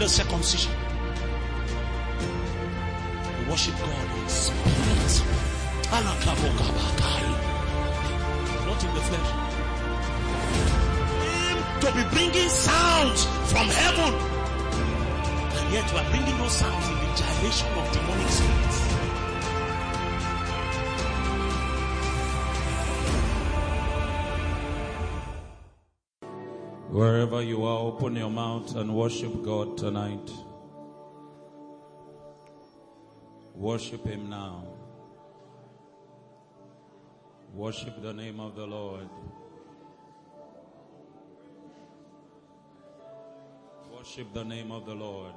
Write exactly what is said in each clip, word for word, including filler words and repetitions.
the circumcision. We worship God in spirit. Not in the flesh. Him to be bringing sounds from heaven. And yet you are bringing no sounds in the gyration of demonic spirits. Wherever you are, open your mouth and worship God tonight. Worship Him now. Worship the name of the Lord. Worship the name of the Lord.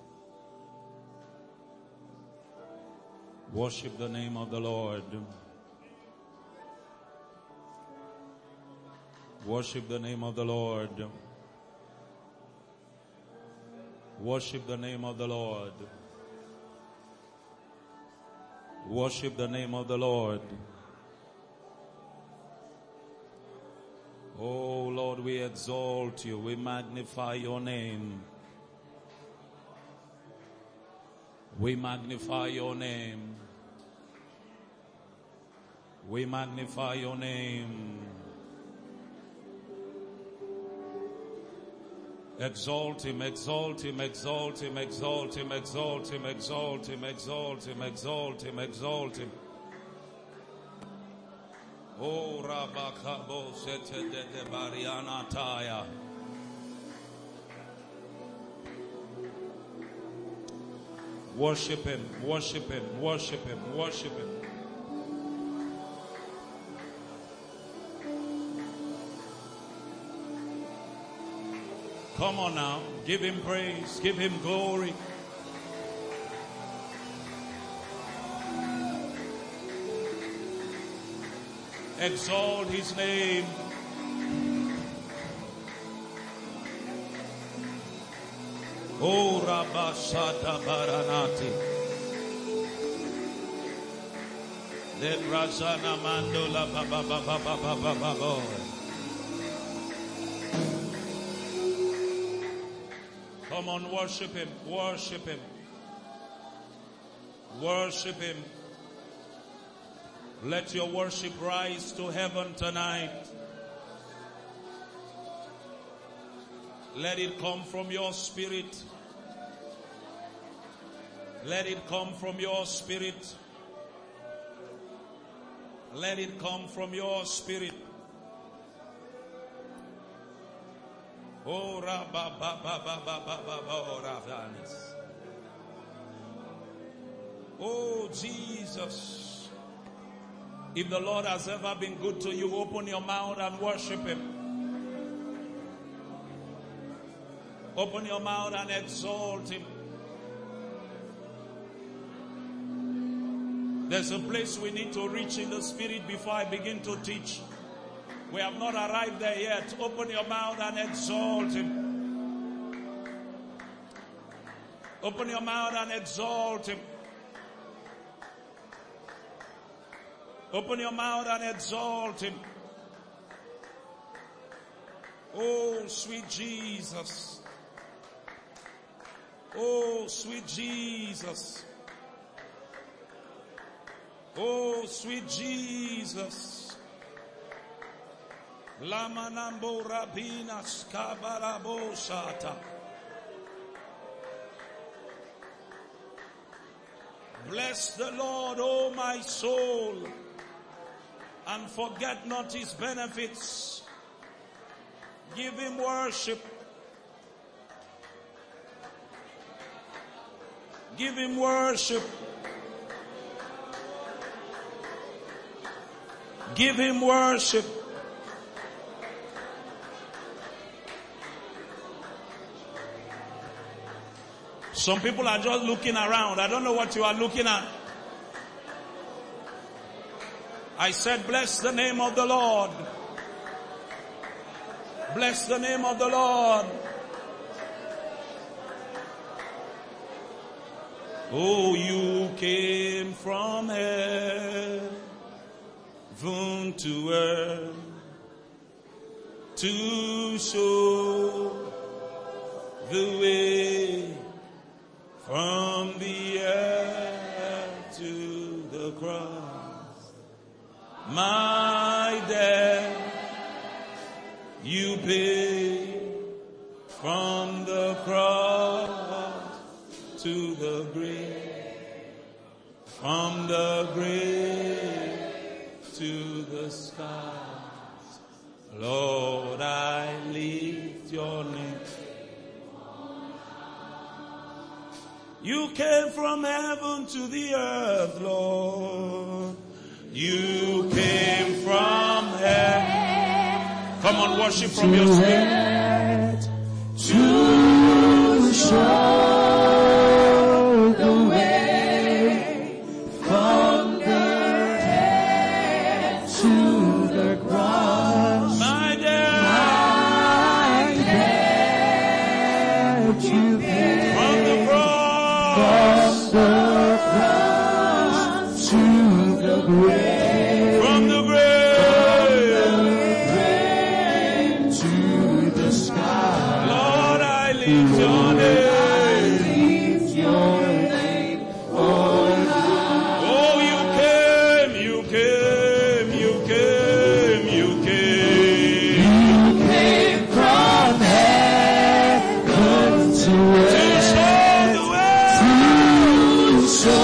Worship the name of the Lord. Worship the name of the Lord. Worship the name of the Lord. Worship the name of the Lord. Oh Lord, we exalt you. We magnify your name. We magnify your name. We magnify your name. Exalt him, exalt him, exalt him, exalt him, exalt him, exalt him, exalt him, exalt him, exalt him. Oh, Rabakabo Sete de Bariana Taya. Worship him, worship him, worship him, worship him. Come on now, give him praise, give him glory. Exalt his name. Oh, Rabashata Baranati. Le Brasana Mandola Baba Baba Baba Baba. Come on, worship him, worship him, worship him. Let your worship rise to heaven tonight. Let it come from your spirit. Let it come from your spirit. Let it come from your spirit. Oh, Rabba, ba, ba, ba, ba, ba, ba, ba, oh, Jesus. If the Lord has ever been good to you, open your mouth and worship him. Open your mouth and exalt him. There's a place we need to reach in the spirit before I begin to teach. We have not arrived there yet. Open your mouth and exalt him. Open your mouth and exalt him. Open your mouth and exalt him. Oh, sweet Jesus. Oh, sweet Jesus. Oh, sweet Jesus. Lamanambo Rabina Skabarabo Shata. Bless the Lord, O my soul, and forget not his benefits. Give him worship. Give him worship. Give him worship. Some people are just looking around. I don't know what you are looking at. I said, bless the name of the Lord. Bless the name of the Lord. Oh, you came from heaven to earth to show the way. From the cross to the grave, from the grave to the skies, Lord, I lift your name. You came from heaven to the earth, Lord. You came from heaven. Come on, worship from your spirit. To show the way from the head to the cross. My dear, my dear, you paid from the cross, from the cross to the grave, from the grave to the sky. Lord, I lift your name. I lift your name on high. Oh, you came, you came, you came, you came. You came from heaven to earth to show the way, to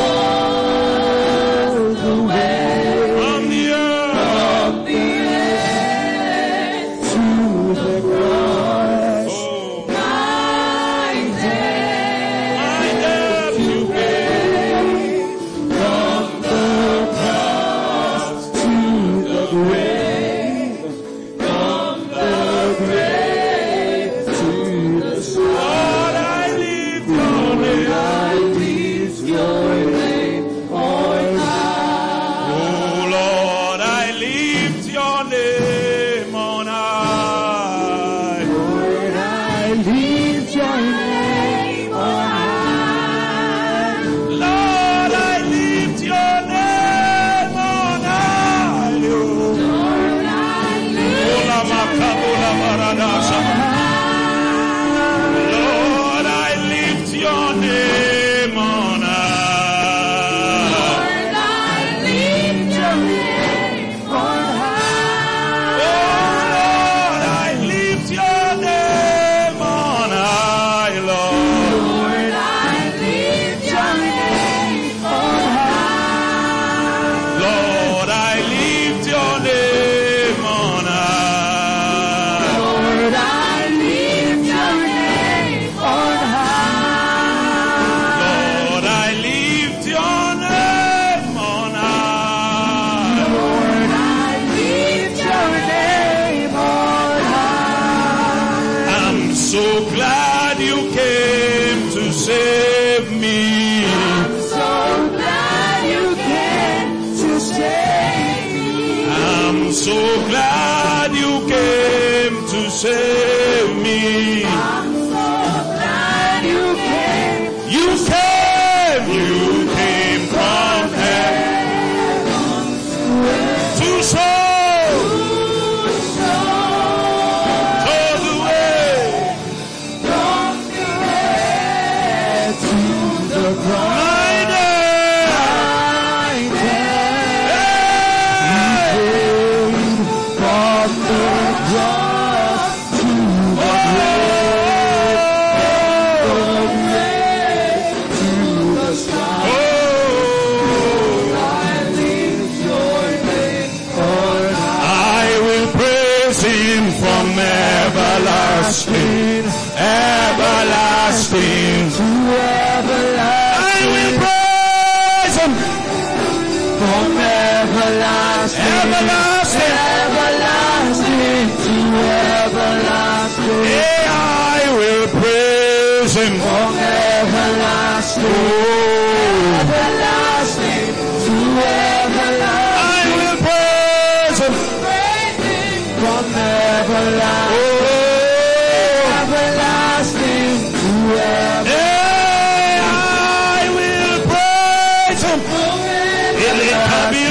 show the way from the earth, from the earth to the cross. Oh. My death, my death you paid from the cross to the grave, from the grave to the sky. Lord, I lift your name. I lift your name on high. Oh Lord, I lift your name on high. Lord, I lift your name on high. Lord, I lift your name on high. Lord, I lift your Lord, I lift your name on high. Lord, I lift your name on high. Oh, Lord, I lift your name on high, Lord. Lord, I lift your name on high. Lord, I lift your name on high. Lord, I lift your name on high. Lord, I lift your name on high. Lord, I lift your name on high. I'm so glad you came to save me. I'm so glad you came to save me. I'm so glad you came to save me. I'm so glad you came. You came, you came from heaven to show, show the way from the head to the cross. My dear, my dear, you paid from the cross to the grave, from the grave to the sky. Oh, I lift your name on high. I will praise him from everlasting, everlasting to everlasting. I will praise him from everlasting, everlasting, everlasting to everlasting. Yeah, I will praise him from everlasting, everlasting to everlasting. I will praise him from everlasting, everlasting to everlasting. Yeah, I will praise him. Everlasting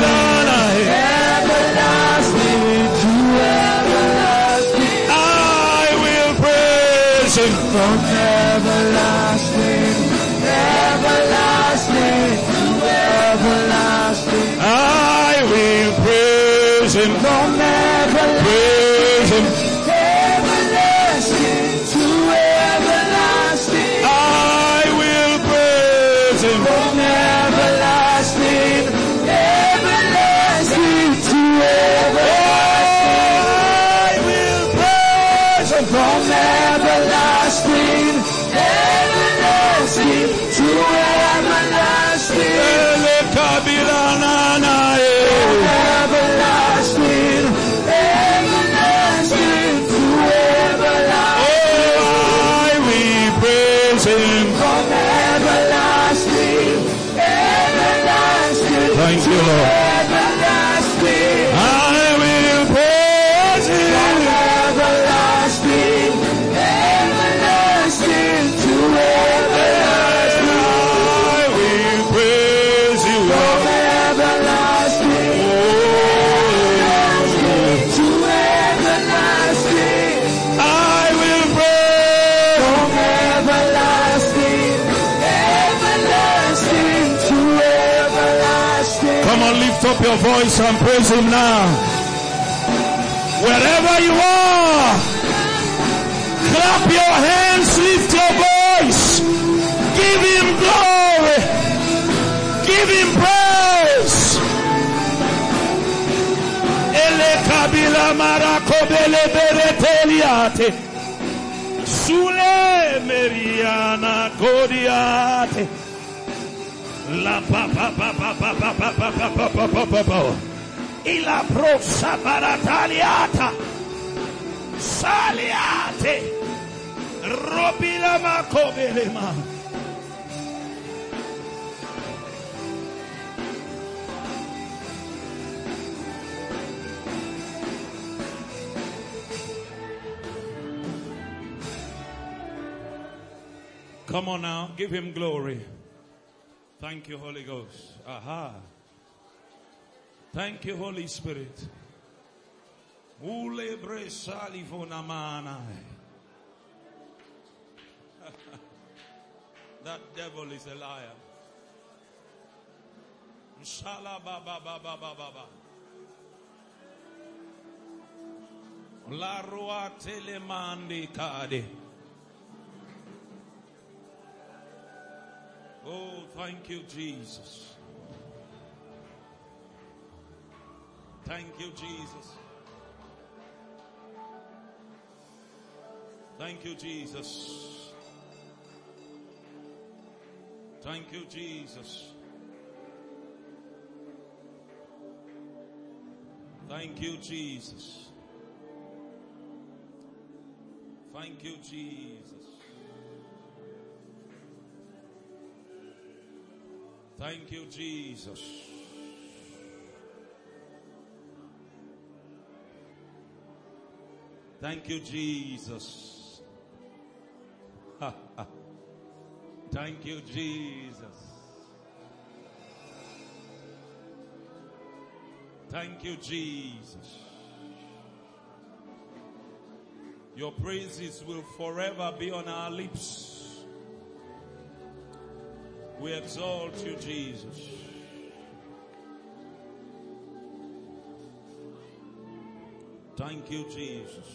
to everlasting. I will praise him from everlasting, everlasting to everlasting. I will praise him from everlasting, praise him everlasting to everlasting. everlasting to everlasting. Everlasting, everlasting to everlasting. Oh, I will praise him. From everlasting, everlasting. Thank you, Lord. Everlasting. I will praise him. From everlasting, everlasting to everlasting. I will praise you, From Lord. everlasting, everlasting to everlasting. I will praise. From everlasting, everlasting to everlasting. Come on, lift up your voice and praise him now. Wherever you are, clap your hands, lift your voice. Give him glory. Give him praise. Ele kabila marakobele bereteliate. Sule meriana kodiate. La pa pa pa pa pa pa pa pa pa pa pa pa pa pa. Ila prosa barataliata. Saliate. Robila makobelema. Come on now, give him glory. Thank you, Holy Ghost. Aha. Thank you, Holy Spirit. Ule bre salivonamana. That devil is a liar. Shala ba ba ba ba ba ba ba. La rua telemandi kade. Oh, thank you, Jesus. Thank you, Jesus. Thank you, Jesus. Thank you, Jesus. Thank you, Jesus. Thank you, Jesus. Thank you, Jesus. Thank you, Jesus. Thank you, Jesus. Thank you, Jesus. Your praises will forever be on our lips. We exalt you, Jesus. Thank you, Jesus.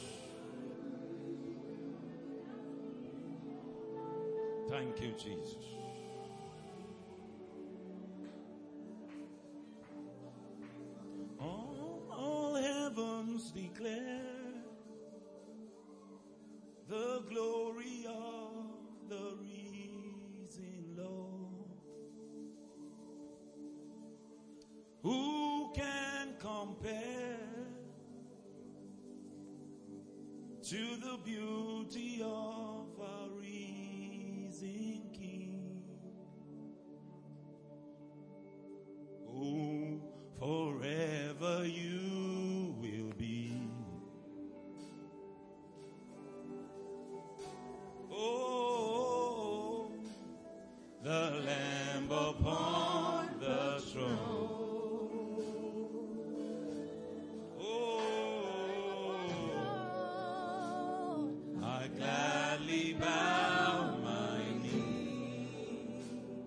Thank you, Jesus. All, all heavens declare the glory of the risen Lord. Who can compare to the beauty of our risen King? Oh, forever you will be. Oh, the Lamb upon the throne. Gladly bow my knee,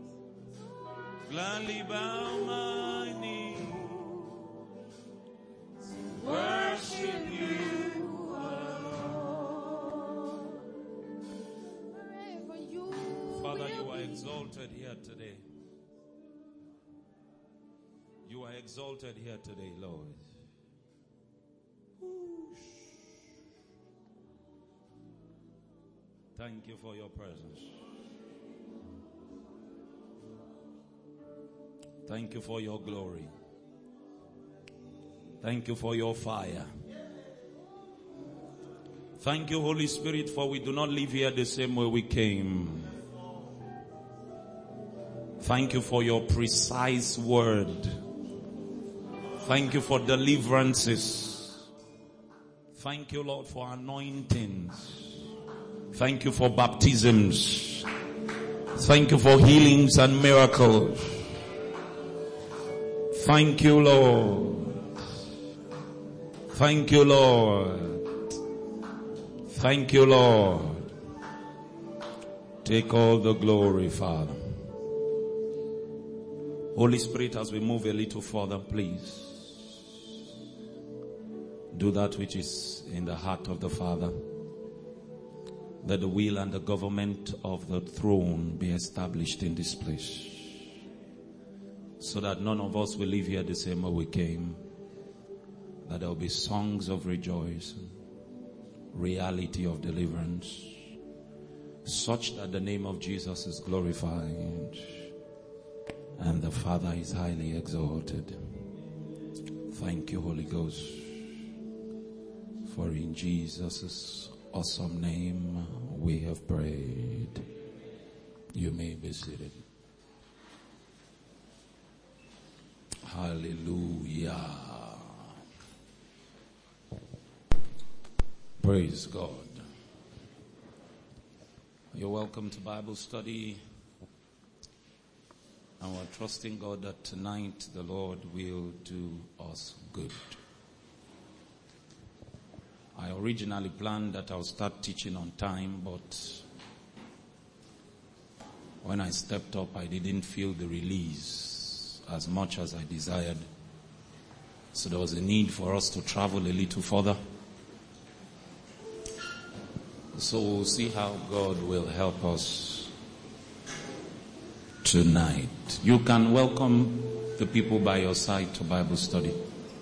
gladly bow my knee, worship you alone. Father, you are exalted here today. You are exalted here today, Lord. Thank you for your presence. Thank you for your glory. Thank you for your fire. Thank you, Holy Spirit, for we do not live here the same way we came. Thank you for your precise word. Thank you for deliverances. Thank you, Lord, for anointings. Thank you for baptisms. Thank you for healings and miracles. Thank you, Lord. Thank you, Lord. Thank you, Lord. Take all the glory, Father. Holy Spirit, as we move a little further, please do that which is in the heart of the Father. Let the will and the government of the throne be established in this place, so that none of us will leave here the same way we came. That there will be songs of rejoicing, reality of deliverance, such that the name of Jesus is glorified and the Father is highly exalted. Thank you, Holy Ghost, for in Jesus' awesome name we have prayed. You may be seated. Hallelujah. Praise God. You're welcome to Bible study. And we're trusting God that tonight the Lord will do us good. I originally planned that I'll start teaching on time, but when I stepped up, I didn't feel the release as much as I desired. So there was a need for us to travel a little further. So we'll see how God will help us tonight. You can welcome the people by your side to Bible study.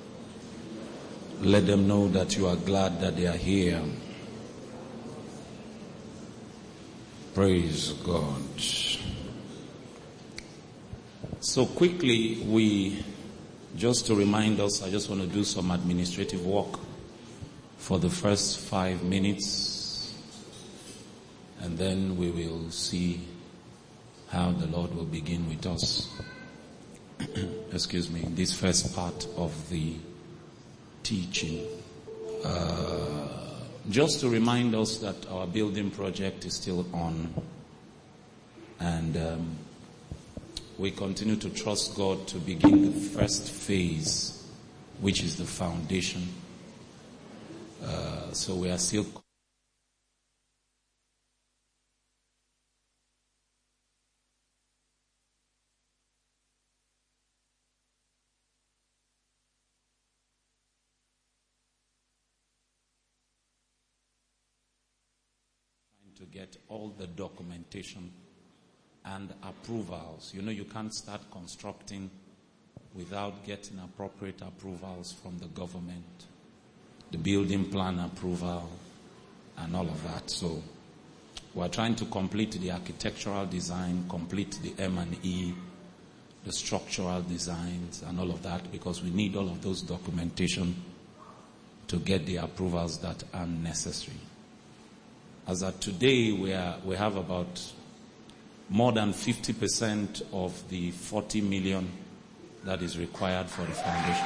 Let them know that you are glad that they are here. Praise God. So quickly, we, just to remind us, I just want to do some administrative work for the first five minutes. And then we will see how the Lord will begin with us. Excuse me, in this first part of the teaching. Uh, just to remind us that our building project is still on. And um, we continue to trust God to begin the first phase, which is the foundation. Uh, so we are still to get all the documentation and approvals. You know, you can't start constructing without getting appropriate approvals from the government, the building plan approval, and all of that. So we're trying to complete the architectural design, complete the M and E, the structural designs, and all of that, because we need all of those documentation to get the approvals that are necessary. As of today, we are, we have about more than fifty percent of the forty million that is required for the foundation.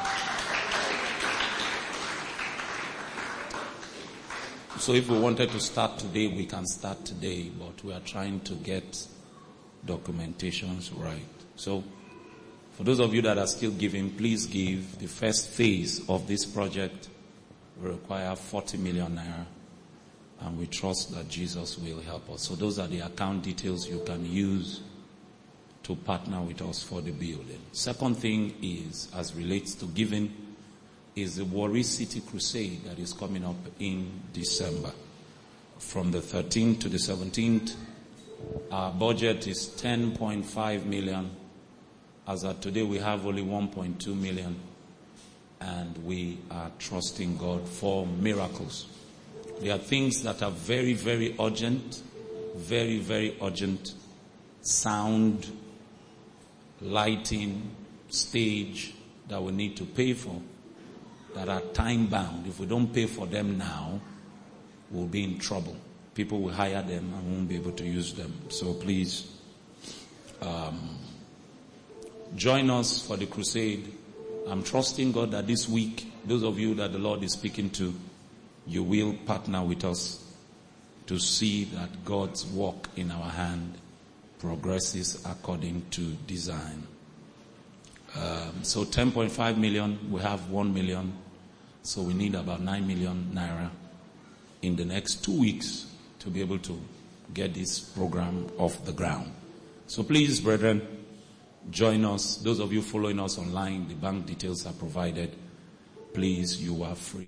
So if we wanted to start today, we can start today, but we are trying to get documentations right. So for those of you that are still giving, please give. The first phase of this project will require forty million naira. And we trust that Jesus will help us. So those are the account details you can use to partner with us for the building. Second thing is, as relates to giving, is the Warri City Crusade that is coming up in December. From the thirteenth to the seventeenth, our budget is ten point five million. As of today, we have only one point two million. And we are trusting God for miracles. There are things that are very, very urgent, very, very urgent sound, lighting, stage that we need to pay for, that are time bound. If we don't pay for them now, we'll be in trouble. People will hire them and won't be able to use them. So please, um, join us for the crusade. I'm trusting God that this week, those of you that the Lord is speaking to, you will partner with us to see that God's work in our hand progresses according to design. Um, so ten point five million, we have one million. So we need about nine million naira in the next two weeks to be able to get this program off the ground. So please, brethren, join us. Those of you following us online, the bank details are provided. Please, you are free.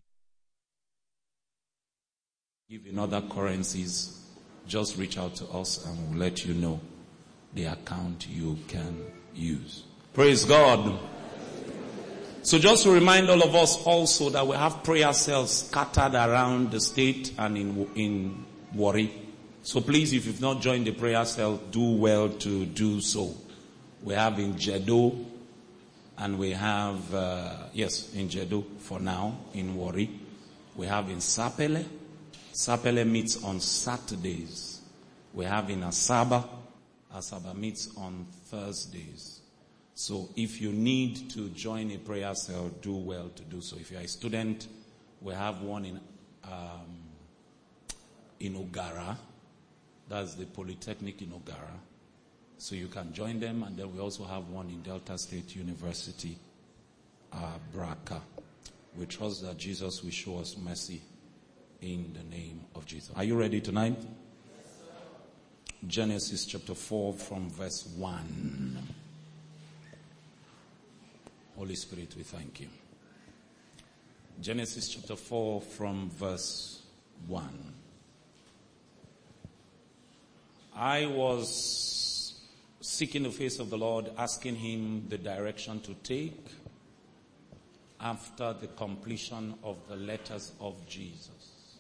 Give in other currencies, just reach out to us and we'll let you know the account you can use. Praise God. So just to remind all of us also that we have prayer cells scattered around the state and in in Warri. So please, if you've not joined the prayer cell, do well to do so. We have in Jedo, and we have, uh, yes, in Jedo for now, in Warri. We have in Sapele. Sapele meets on Saturdays. We have in Asaba. Asaba meets on Thursdays. So if you need to join a prayer cell, do well to do so. If you're a student, we have one in um, in Ogara. That's the Polytechnic in Ogara. So you can join them. And then we also have one in Delta State University, uh, Braka. We trust that Jesus will show us mercy in the name of Jesus. Are you ready tonight? Genesis chapter four from verse one. Holy Spirit, we thank you. Genesis chapter four from verse one. I was seeking the face of the Lord, asking him the direction to take after the completion of the letters of Jesus.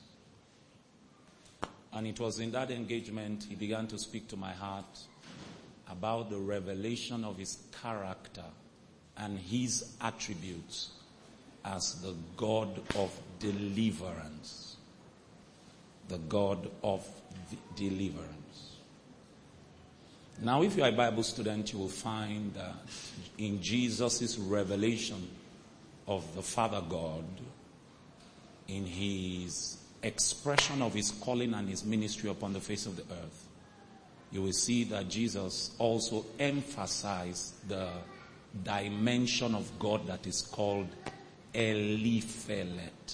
And it was in that engagement he began to speak to my heart about the revelation of his character and his attributes as the God of deliverance. The God of de- deliverance. Now, if you are a Bible student, you will find that in Jesus' revelation of the Father God, in his expression of his calling and his ministry upon the face of the earth, you will see that Jesus also emphasized the dimension of God that is called Eliphelet.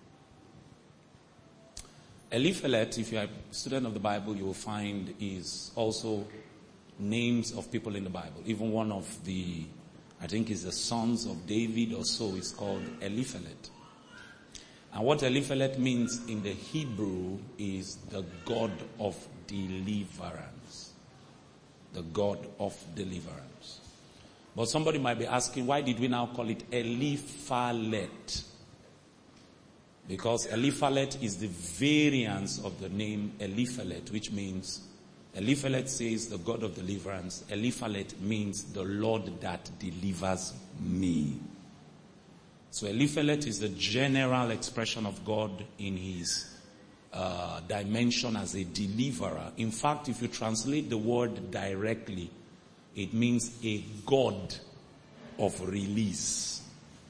Eliphelet, if you are a student of the Bible, you will find is also names of people in the Bible. Even one of the, I think is the sons of David or so, is called Eliphelet. And what Eliphelet means in the Hebrew is the God of deliverance. The God of deliverance. But somebody might be asking, why did we now call it Eliphalet? Because Eliphalet is the variance of the name Eliphelet, which means, Eliphalet says the God of deliverance. Eliphalet means the Lord that delivers me. So Eliphalet is the general expression of God in his uh, dimension as a deliverer. In fact, if you translate the word directly, it means a God of release.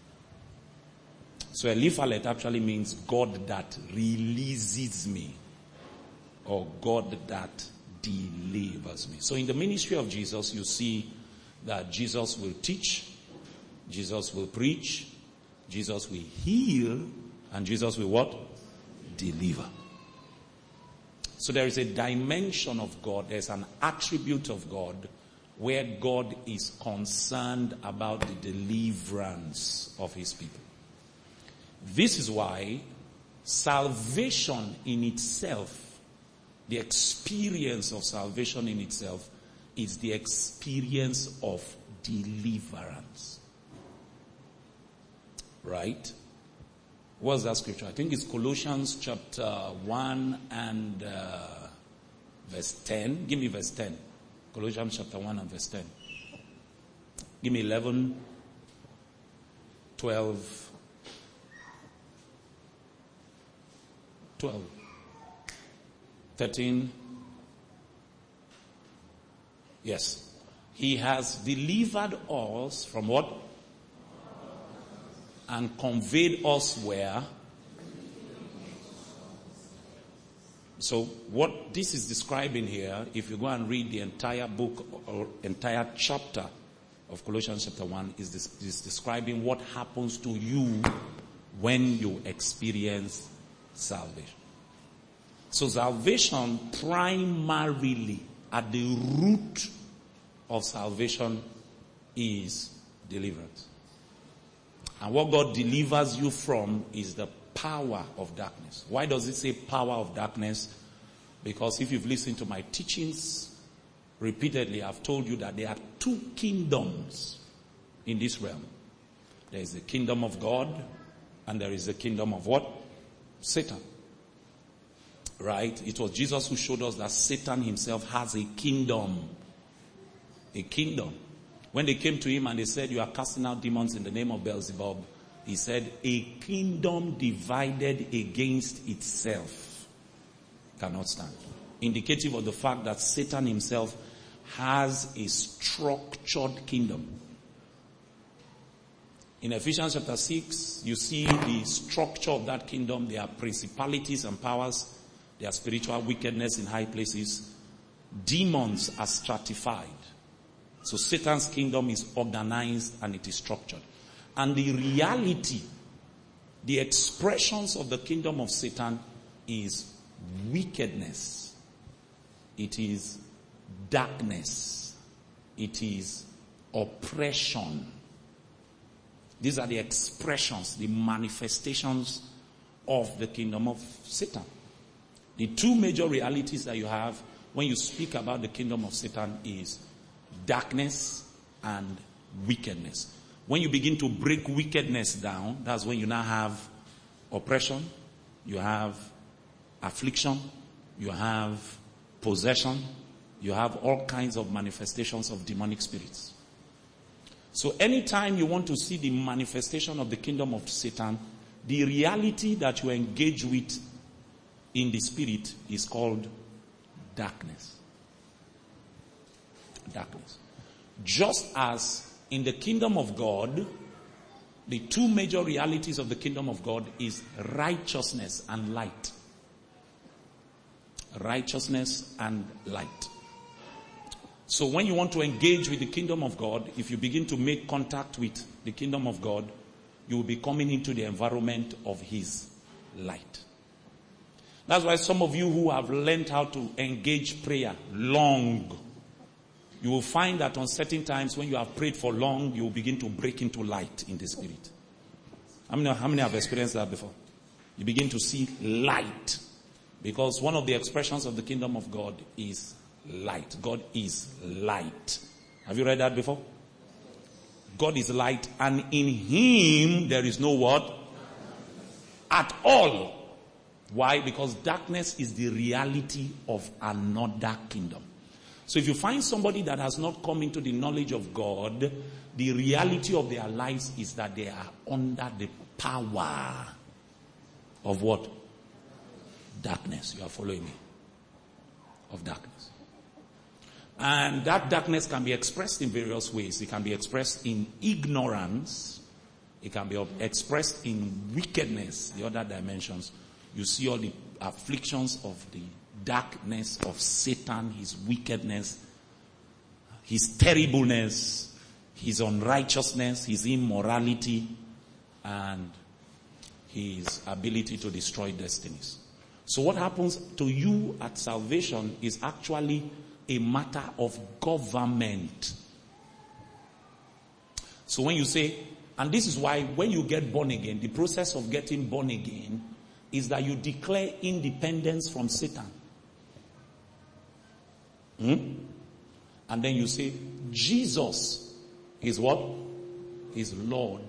So Eliphalet actually means God that releases me, or God that delivers me. So in the ministry of Jesus, you see that Jesus will teach, Jesus will preach, Jesus will heal, and Jesus will what? Deliver. So there is a dimension of God, there's an attribute of God where God is concerned about the deliverance of his people. This is why salvation in itself, the experience of salvation in itself, is the experience of deliverance. Right? What's that scripture? I think it's Colossians chapter one and uh, verse ten. Give me verse ten. Colossians chapter one and verse ten. Give me eleven, twelve, twelve, thirteen. Yes. He has delivered us from what? And conveyed us where? So what this is describing here, if you go and read the entire book or entire chapter of Colossians chapter one, is, this, is describing what happens to you when you experience salvation. So salvation, primarily at the root of salvation, is deliverance. And what God delivers you from is the power of darkness. Why does it say power of darkness? Because if you've listened to my teachings repeatedly, I've told you that there are two kingdoms in this realm. There is the kingdom of God, and there is the kingdom of what? Satan. Right? It was Jesus who showed us that Satan himself has a kingdom. A kingdom. When they came to him and they said, you are casting out demons in the name of Beelzebub, he said, a kingdom divided against itself cannot stand. Indicative of the fact that Satan himself has a structured kingdom. In Ephesians chapter six, you see the structure of that kingdom. There are principalities and powers. There are spiritual wickedness in high places. Demons are stratified. So Satan's kingdom is organized and it is structured. And the reality, the expressions of the kingdom of Satan is wickedness. It is darkness. It is oppression. These are the expressions, the manifestations of the kingdom of Satan. The two major realities that you have when you speak about the kingdom of Satan is darkness and wickedness. When you begin to break wickedness down, that's when you now have oppression, you have affliction, you have possession, you have all kinds of manifestations of demonic spirits. So anytime you want to see the manifestation of the kingdom of Satan, the reality that you engage with in the spirit is called darkness. Darkness. Just as in the kingdom of God, the two major realities of the kingdom of God is righteousness and light. Righteousness and light. So when you want to engage with the kingdom of God, if you begin to make contact with the kingdom of God, you will be coming into the environment of his light. That's why some of you who have learned how to engage prayer long, you will find that on certain times when you have prayed for long, you will begin to break into light in the spirit. How many, how many have experienced that before? You begin to see light. Because one of the expressions of the kingdom of God is light. God is light. Have you read that before? God is light, and in him there is no what? At all. Why? Because darkness is the reality of another kingdom. So if you find somebody that has not come into the knowledge of God, the reality of their lives is that they are under the power of what? Darkness. You are following me? Of darkness. And that darkness can be expressed in various ways. It can be expressed in ignorance. It can be expressed in wickedness, the other dimensions. You see all the afflictions of the darkness of Satan, his wickedness, his terribleness, his unrighteousness, his immorality, and his ability to destroy destinies. So what happens to you at salvation is actually a matter of government. So when you say, and this is why when you get born again, the process of getting born again is that you declare independence from Satan. Hmm? And then you say, Jesus is what? Is Lord.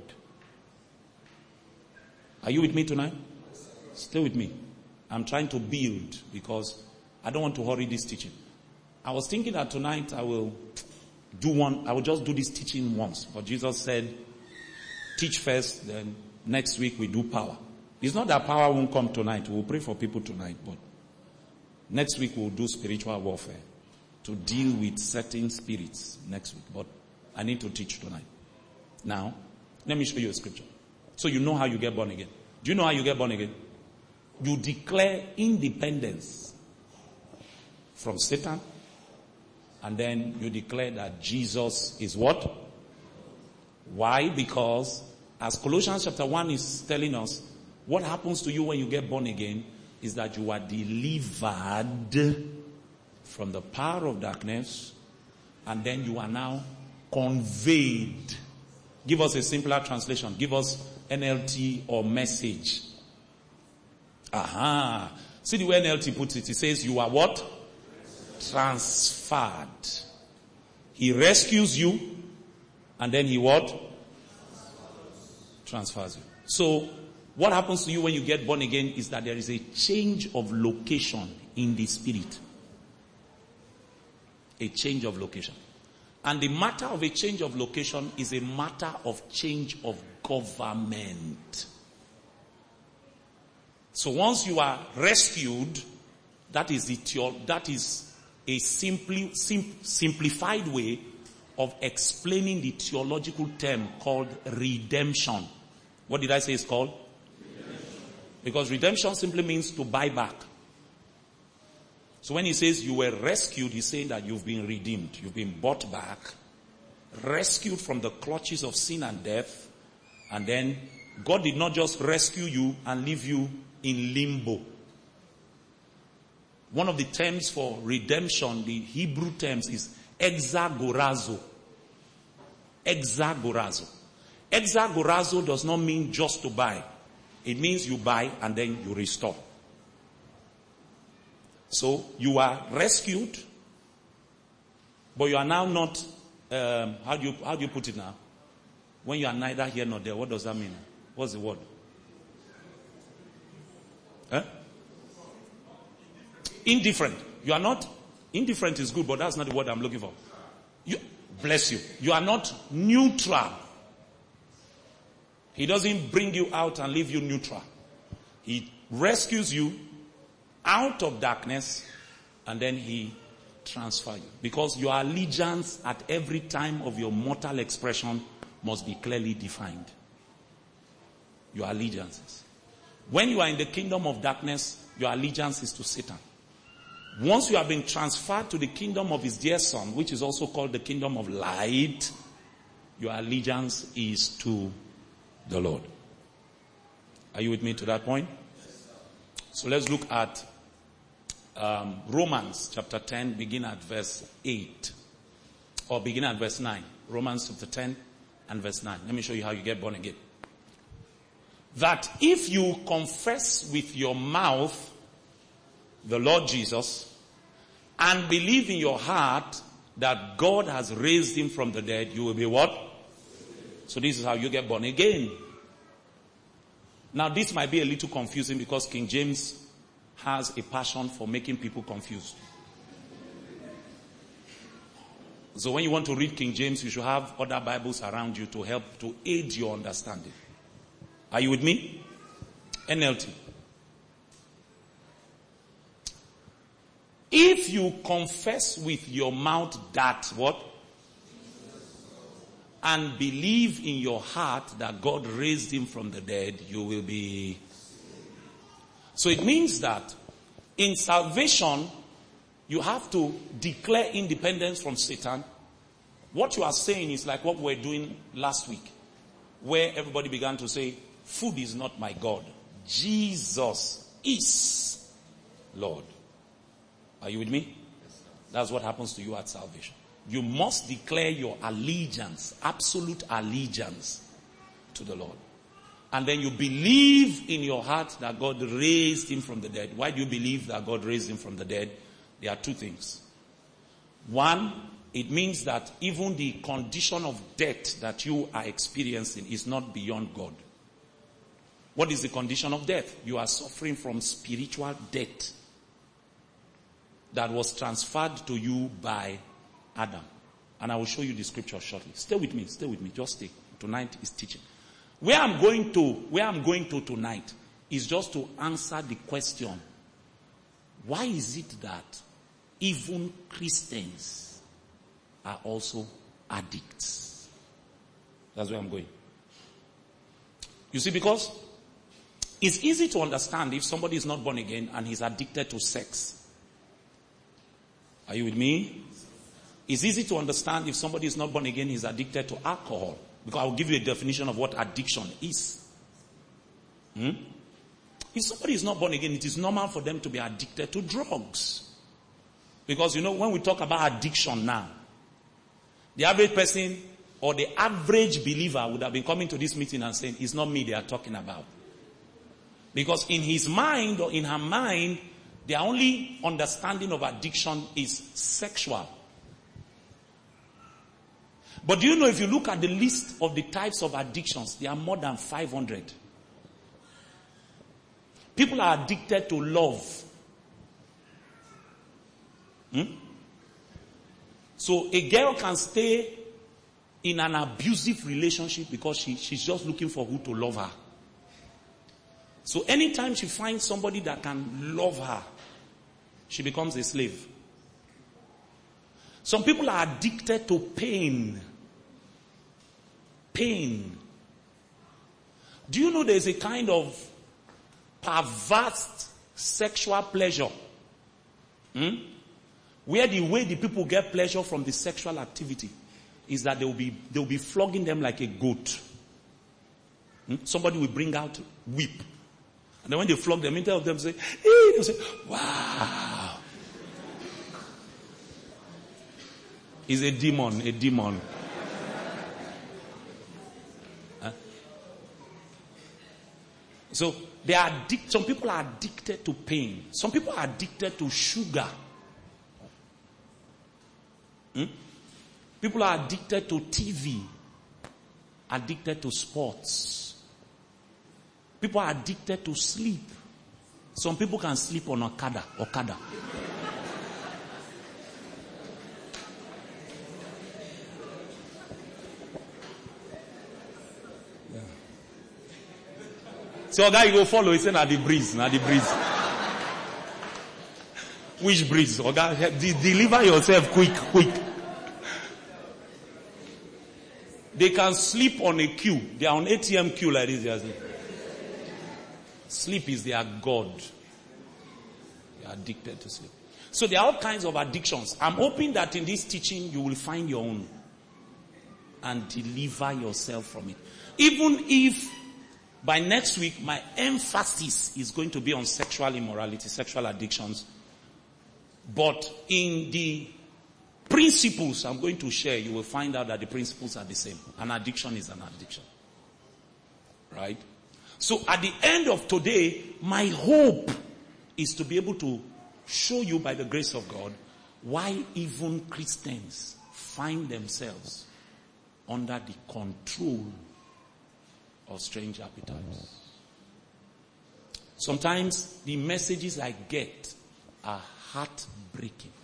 Are you with me tonight? Stay with me. I'm trying to build, because I don't want to hurry this teaching. I was thinking that tonight I will do one, I will just do this teaching once. But Jesus said, teach first, then next week we do power. It's not that power won't come tonight. We'll pray for people tonight, but next week we'll do spiritual warfare to deal with certain spirits next week. But I need to teach tonight. Now, let me show you a scripture. So you know how you get born again. Do you know how you get born again? You declare independence from Satan, and then you declare that Jesus is what? Why? Because as Colossians chapter one is telling us, what happens to you when you get born again is that you are delivered from the power of darkness, and then you are now conveyed. Give us a simpler translation. Give us N L T or Message. Aha. See the way N L T puts it. It says you are what? Transferred. He rescues you, and then he what? Transfers you. So, what happens to you when you get born again is that there is a change of location in the spirit. A change of location. And the matter of a change of location is a matter of change of government. So once you are rescued, that is the theo- that is a simply sim- simplified way of explaining the theological term called redemption. What did I say it's called? Redemption. Because redemption simply means to buy back. So when he says you were rescued, he's saying that you've been redeemed. You've been bought back, rescued from the clutches of sin and death. And then God did not just rescue you and leave you in limbo. One of the terms for redemption, the Hebrew terms, is exagorazo. Exagorazo. Exagorazo does not mean just to buy. It means you buy and then you restore. So you are rescued, but you are now not, um, how do you, how do you put it now? When you are neither here nor there, what does that mean? What's the word? Huh? Indifferent. You are not, indifferent is good, but that's not the word I'm looking for. You, bless you. You are not neutral. He doesn't bring you out and leave you neutral. He rescues you out of darkness, and then he transfers you. Because your allegiance at every time of your mortal expression must be clearly defined. Your allegiances. When you are in the kingdom of darkness, your allegiance is to Satan. Once you have been transferred to the kingdom of his dear son, which is also called the kingdom of light, your allegiance is to the Lord. Are you with me to that point? So let's look at um, Romans chapter ten, begin at verse eight. Or begin at verse nine. Romans chapter ten and verse nine. Let me show you how you get born again. That if you confess with your mouth the Lord Jesus and believe in your heart that God has raised him from the dead, you will be what? So this is how you get born again. Now this might be a little confusing because King James has a passion for making people confused. So when you want to read King James, you should have other Bibles around you to help to aid your understanding. Are you with me? N L T. If you confess with your mouth that what? And believe in your heart that God raised him from the dead, you will be. So it means that in salvation, you have to declare independence from Satan. What you are saying is like what we were doing last week, where everybody began to say, food is not my God. Jesus is Lord. Are you with me? That's what happens to you at salvation. You must declare your allegiance, absolute allegiance to the Lord. And then you believe in your heart that God raised him from the dead. Why do you believe that God raised him from the dead? There are two things. One, it means that even the condition of death that you are experiencing is not beyond God. What is the condition of death? You are suffering from spiritual death. that was transferred to you by Adam. And I will show you the scripture shortly. Stay with me, stay with me, just stay. Tonight is teaching. Where I'm going to, where I'm going to tonight is just to answer the question, why is it that even Christians are also addicts? That's where I'm going. You see, because it's easy to understand if somebody is not born again and he's addicted to sex. Are you with me? It's easy to understand if somebody is not born again, he's addicted to alcohol. Because I'll give you a definition of what addiction is. Hmm? If somebody is not born again, it is normal for them to be addicted to drugs. Because, you know, when we talk about addiction now, the average person or the average believer would have been coming to this meeting and saying, it's not me they are talking about. Because in his mind or in her mind, their only understanding of addiction is sexual. But do you know, if you look at the list of the types of addictions, there are more than five hundred. People are addicted to love. Hmm? So a girl can stay in an abusive relationship because she, she's just looking for who to love her. So anytime she finds somebody that can love her, she becomes a slave. Some people are addicted to pain. Pain. Do you know there's a kind of perverse sexual pleasure? Hmm? Where the way the people get pleasure from the sexual activity is that they will be, they will be flogging them like a goat. Hmm? Somebody will bring out whip. And then when they flog them, instead of them say, hey, they'll say, wow. It's a demon, a demon. Huh? So they are addicted. Some people are addicted to pain. Some people are addicted to sugar. Hmm? People are addicted to T V. Addicted to sports. People are addicted to sleep. Some people can sleep on Okada. Okada. Yeah. So, guy, you go follow. He said, "Na the breeze, na the breeze." Which breeze? Okay, deliver yourself quick, quick. They can sleep on a queue. They are on A T M queue like this. Yes. Sleep is their God. They are addicted to sleep. So there are all kinds of addictions. I'm hoping that in this teaching you will find your own and deliver yourself from it. Even if by next week my emphasis is going to be on sexual immorality, sexual addictions. But in the principles I'm going to share, you will find out that the principles are the same. An addiction is an addiction. Right? So at the end of today, my hope is to be able to show you by the grace of God why even Christians find themselves under the control of strange appetites. Sometimes the messages I get are heartbreaking.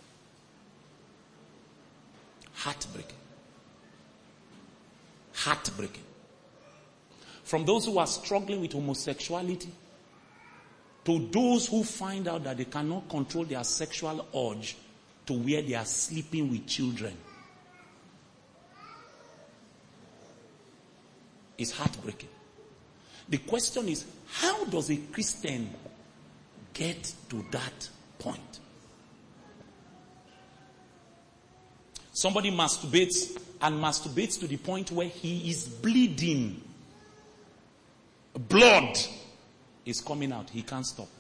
Heartbreaking. Heartbreaking. From those who are struggling with homosexuality to those who find out that they cannot control their sexual urge to where they are sleeping with children. It's heartbreaking. The question is, how does a Christian get to that point? Somebody masturbates and masturbates to the point where he is bleeding. Blood is coming out. He can't stop.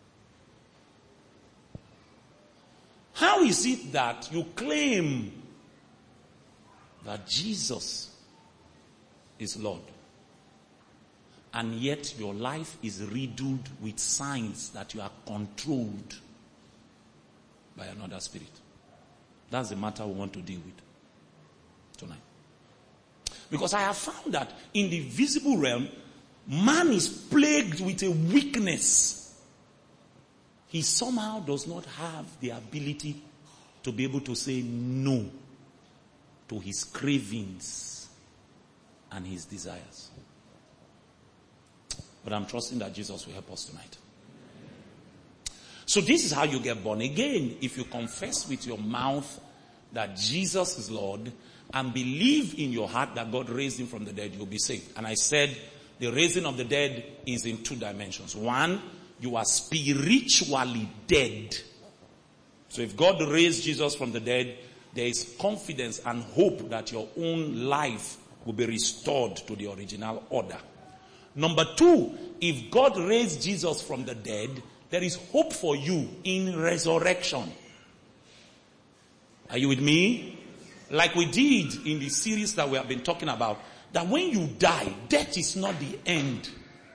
How is it that you claim that Jesus is Lord, and yet your life is riddled with signs that you are controlled by another spirit? That's the matter we want to deal with tonight. Because I have found that in the visible realm, man is plagued with a weakness he somehow does not have the ability to be able to say no to his cravings and his desires. But I'm trusting that Jesus will help us tonight. So this is how you get born again. If you confess with your mouth that Jesus is Lord and believe in your heart that God raised him from the dead, you'll be saved. And I said the raising of the dead is in two dimensions. One, you are spiritually dead. So if God raised Jesus from the dead, there is confidence and hope that your own life will be restored to the original order. Number two, if God raised Jesus from the dead, there is hope for you in resurrection. Are you with me? Like we did in the series that we have been talking about, that when you die, death is not the end.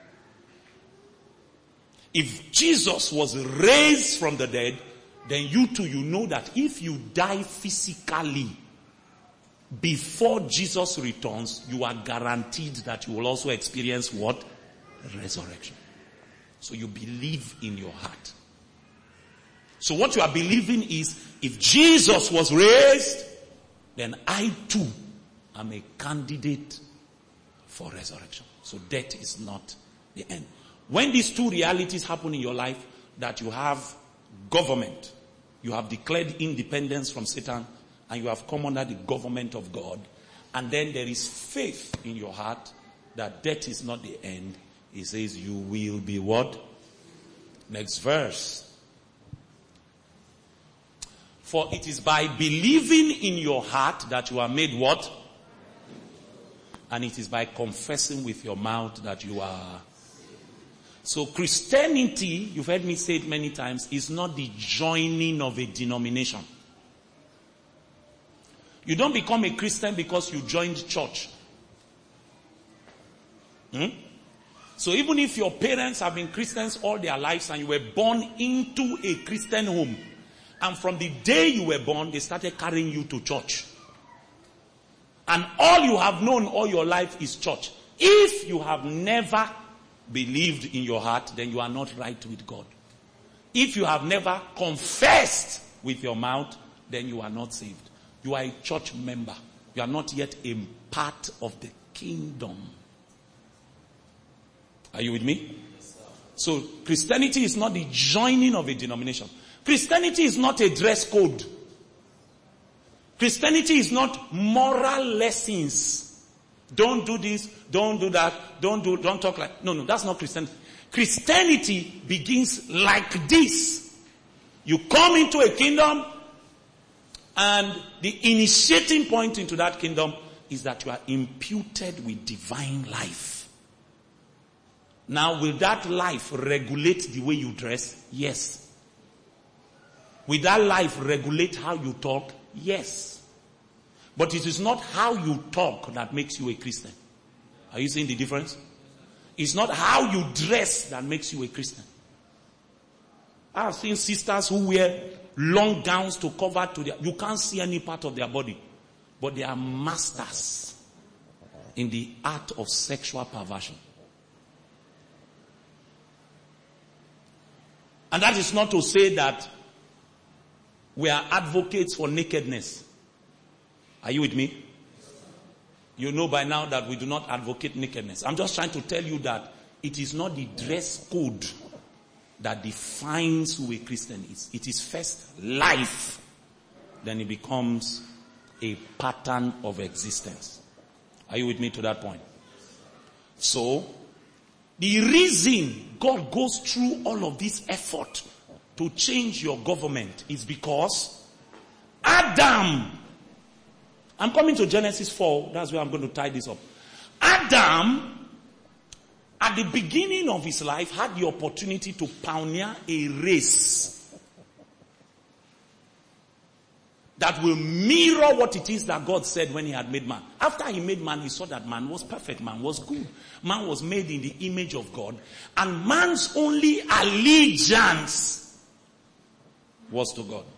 If Jesus was raised from the dead, then you too, you know that if you die physically before Jesus returns, you are guaranteed that you will also experience what? Resurrection. So you believe in your heart. So what you are believing is, if Jesus was raised, then I too am a candidate for resurrection. So death is not the end. When these two realities happen in your life, that you have government, you have declared independence from Satan, and you have come under the government of God, and then there is faith in your heart that death is not the end, he says you will be what? Next verse. For it is by believing in your heart that you are made what? And it is by confessing with your mouth that you are. So Christianity, you've heard me say it many times, is not the joining of a denomination. You don't become a Christian because you joined church. Hmm? So even if your parents have been Christians all their lives and you were born into a Christian home, and from the day you were born, they started carrying you to church, and all you have known all your life is church, if you have never believed in your heart, then you are not right with God. If you have never confessed with your mouth, then you are not saved. You are a church member. You are not yet a part of the kingdom. Are you with me? So Christianity is not the joining of a denomination. Christianity is not a dress code. Christianity is not moral lessons. Don't do this, don't do that, don't do, don't talk like, no, no, that's not Christianity. Christianity begins like this. You come into a kingdom, and the initiating point into that kingdom is that you are imputed with divine life. Now, will that life regulate the way you dress? Yes. Will that life regulate how you talk? Yes. But it is not how you talk that makes you a Christian. Are you seeing the difference? It's not how you dress that makes you a Christian. I have seen sisters who wear long gowns to cover to their, you can't see any part of their body, but they are masters in the art of sexual perversion. And that is not to say that we are advocates for nakedness. Are you with me? You know by now that we do not advocate nakedness. I'm just trying to tell you that it is not the dress code that defines who a Christian is. It is first life. Then it becomes a pattern of existence. Are you with me to that point? So, the reason God goes through all of this effort to change your government is because Adam, I'm coming to Genesis four, that's where I'm going to tie this up. Adam, at the beginning of his life, had the opportunity to pioneer a race that will mirror what it is that God said when he had made man. After he made man, he saw that man was perfect, man was good. Man was made in the image of God. And man's only allegiance was to God.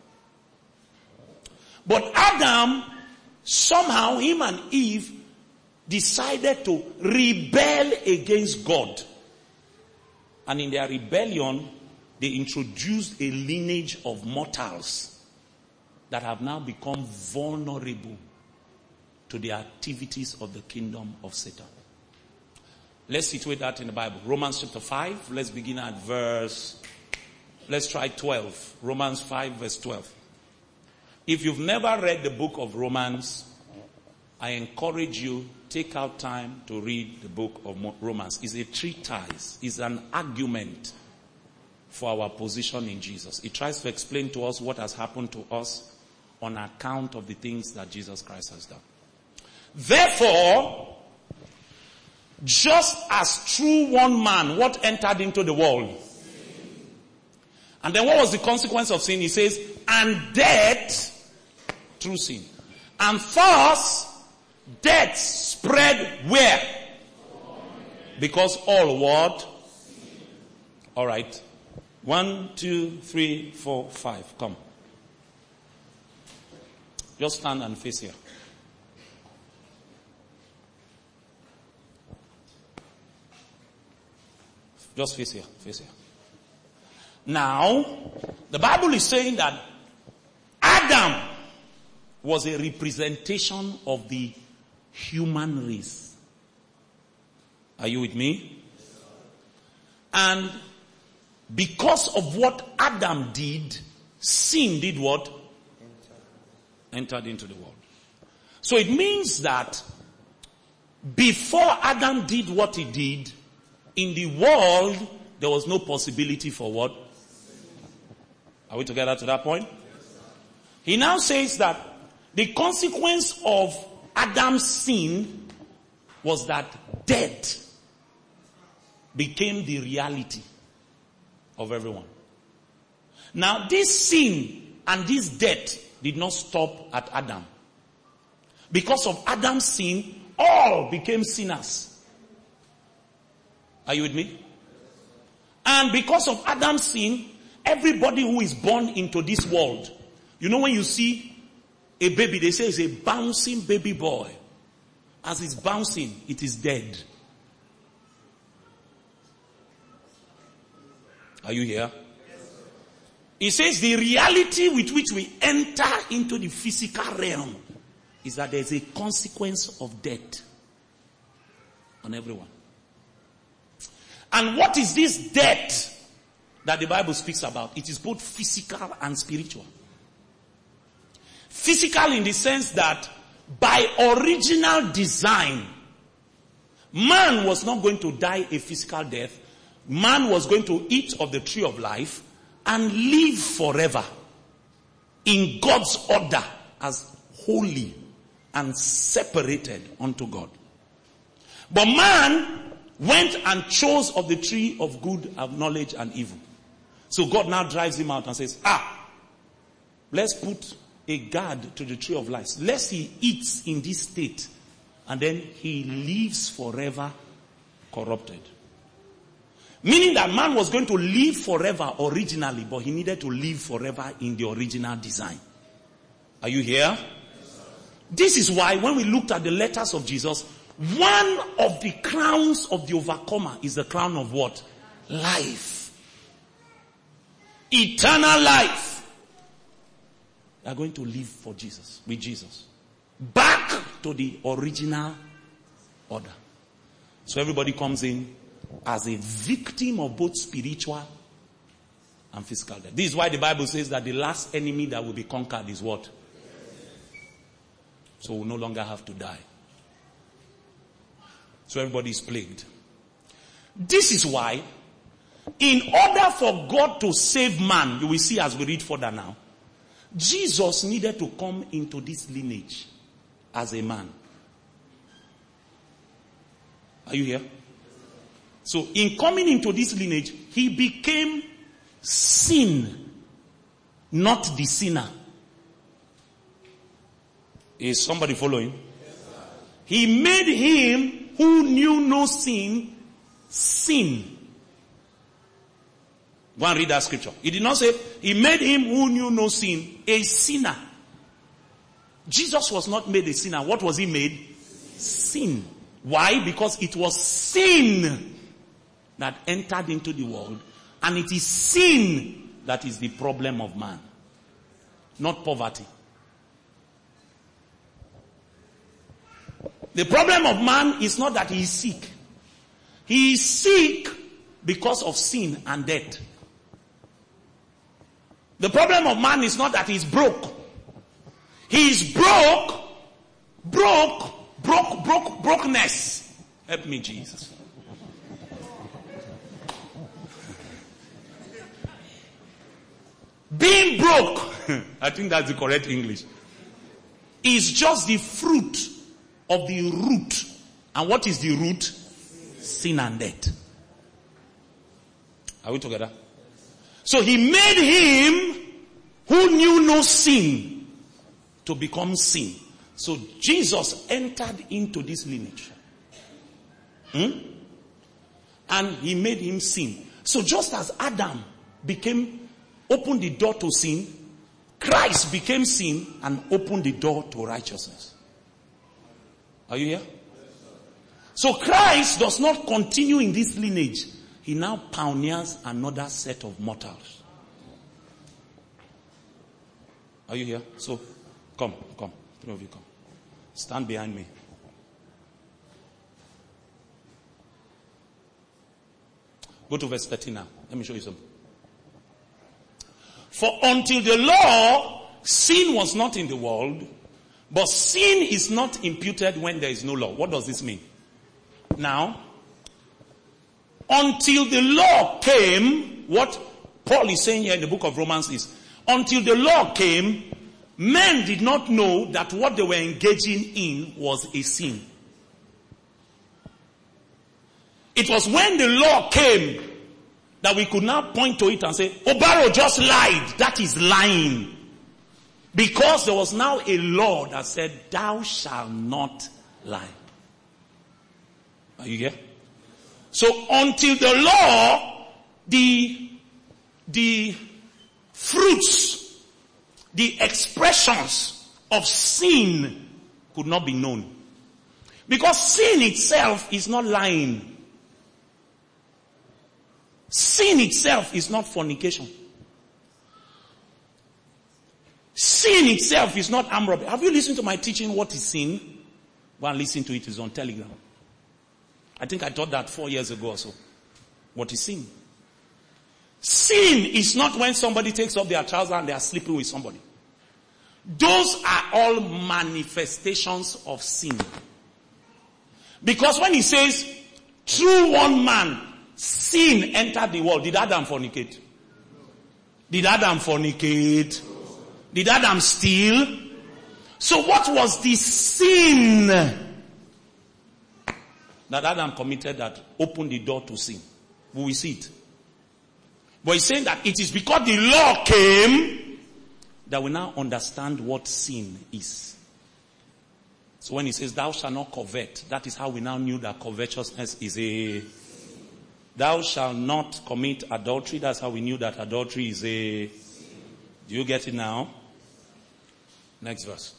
But Adam, somehow, him and Eve decided to rebel against God. And in their rebellion, they introduced a lineage of mortals that have now become vulnerable to the activities of the kingdom of Satan. Let's situate that in the Bible. Romans chapter five. Let's begin at verse, let's try twelve. Romans five verse twelve. If you've never read the book of Romans, I encourage you, take out time to read the book of Romans. It's a treatise. It's an argument for our position in Jesus. It tries to explain to us what has happened to us on account of the things that Jesus Christ has done. Therefore, just as through one man, what entered into the world? And then what was the consequence of sin? He says, and death through sin. And thus, death spread where? Because all what? All right. One, two, three, four, five. Come. Just stand and face here. Just face here. Face here. Now, the Bible is saying that Adam was a representation of the human race. Are you with me? And because of what Adam did, sin did what? Entered into the world. So it means that before Adam did what he did, in the world, there was no possibility for what? Are we together to that point? He now says that the consequence of Adam's sin was that death became the reality of everyone. Now this sin and this death did not stop at Adam. Because of Adam's sin, all became sinners. Are you with me? And because of Adam's sin, everybody who is born into this world, you know when you see a baby, they say it's a bouncing baby boy. As it's bouncing, it is dead. Are you here? He says the reality with which we enter into the physical realm is that there's a consequence of death on everyone. And what is this death that the Bible speaks about? It is both physical and spiritual. Physical in the sense that by original design, man was not going to die a physical death. Man was going to eat of the tree of life and live forever in God's order as holy and separated unto God. But man went and chose of the tree of good, of knowledge and evil. So God now drives him out and says, ah, let's put a guard to the tree of life. Lest he eats in this state and then he lives forever corrupted. Meaning that man was going to live forever originally, but he needed to live forever in the original design. Are you here? This is why when we looked at the letters of Jesus, one of the crowns of the overcomer is the crown of what? Life. Eternal life. They are going to live for Jesus, with Jesus. Back to the original order. So everybody comes in as a victim of both spiritual and physical death. This is why the Bible says that the last enemy that will be conquered is what? So we'll no longer have to die. So everybody is plagued. This is why, in order for God to save man, you will see as we read further now, Jesus needed to come into this lineage as a man. Are you here? So in coming into this lineage, he became sin, not the sinner. Is somebody following? Yes, he made him who knew no sin, sin. Go and read that scripture. He did not say, he made him who knew no sin, a sinner. Jesus was not made a sinner. What was he made? Sin. Why? Because it was sin that entered into the world And it is sin that is the problem of man, not poverty. The problem of man is not that he is sick. He is sick because of sin and death. The problem of man is not that he is broke. He is broke, broke, broke, broke, brokenness. Help me, Jesus. Being broke, I think that's the correct English, is just the fruit of the root. And what is the root? Sin and death. Are we together? So he made him who knew no sin to become sin. So Jesus entered into this lineage. Hmm? And he made him sin. So just as Adam became, opened the door to sin, Christ became sin and opened the door to righteousness. Are you here? So Christ does not continue in this lineage. He now pioneers another set of mortals. Are you here? So, come, come. Three of you come. Stand behind me. Go to verse thirteen now. Let me show you something. For until the law, sin was not in the world, but sin is not imputed when there is no law. What does this mean? Now, until the law came, what Paul is saying here in the book of Romans is, until the law came, men did not know that what they were engaging in was a sin. It was when the law came that we could now point to it and say, Obaro just lied. That is lying. Because there was now a law that said, thou shalt not lie. Are you here? So until the law, the, the fruits, the expressions of sin could not be known. Because sin itself is not lying. Sin itself is not fornication. Sin itself is not armed robbery. Have you listened to my teaching, what is sin? Go and listen to it. It's on Telegram. I think I taught that four years ago or so. What is sin? Sin is not when somebody takes off their trousers and they are sleeping with somebody. Those are all manifestations of sin. Because when he says, through one man, sin entered the world. Did Adam fornicate? Did Adam fornicate? Did Adam steal? So what was the sin that Adam committed that opened the door to sin? We will see it. But he's saying that it is because the law came that we now understand what sin is. So when he says, thou shalt not covet, that is how we now knew that covetousness is a... Thou shalt not commit adultery. That's how we knew that adultery is a... Do you get it now? Next verse.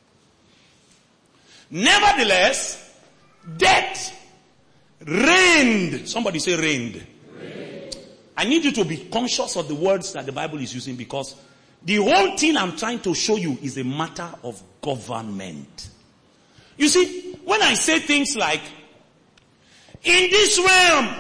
Nevertheless, death reigned. Somebody say reigned. reigned. I need you to be conscious of the words that the Bible is using, because the whole thing I'm trying to show you is a matter of government. You see, when I say things like, in this realm,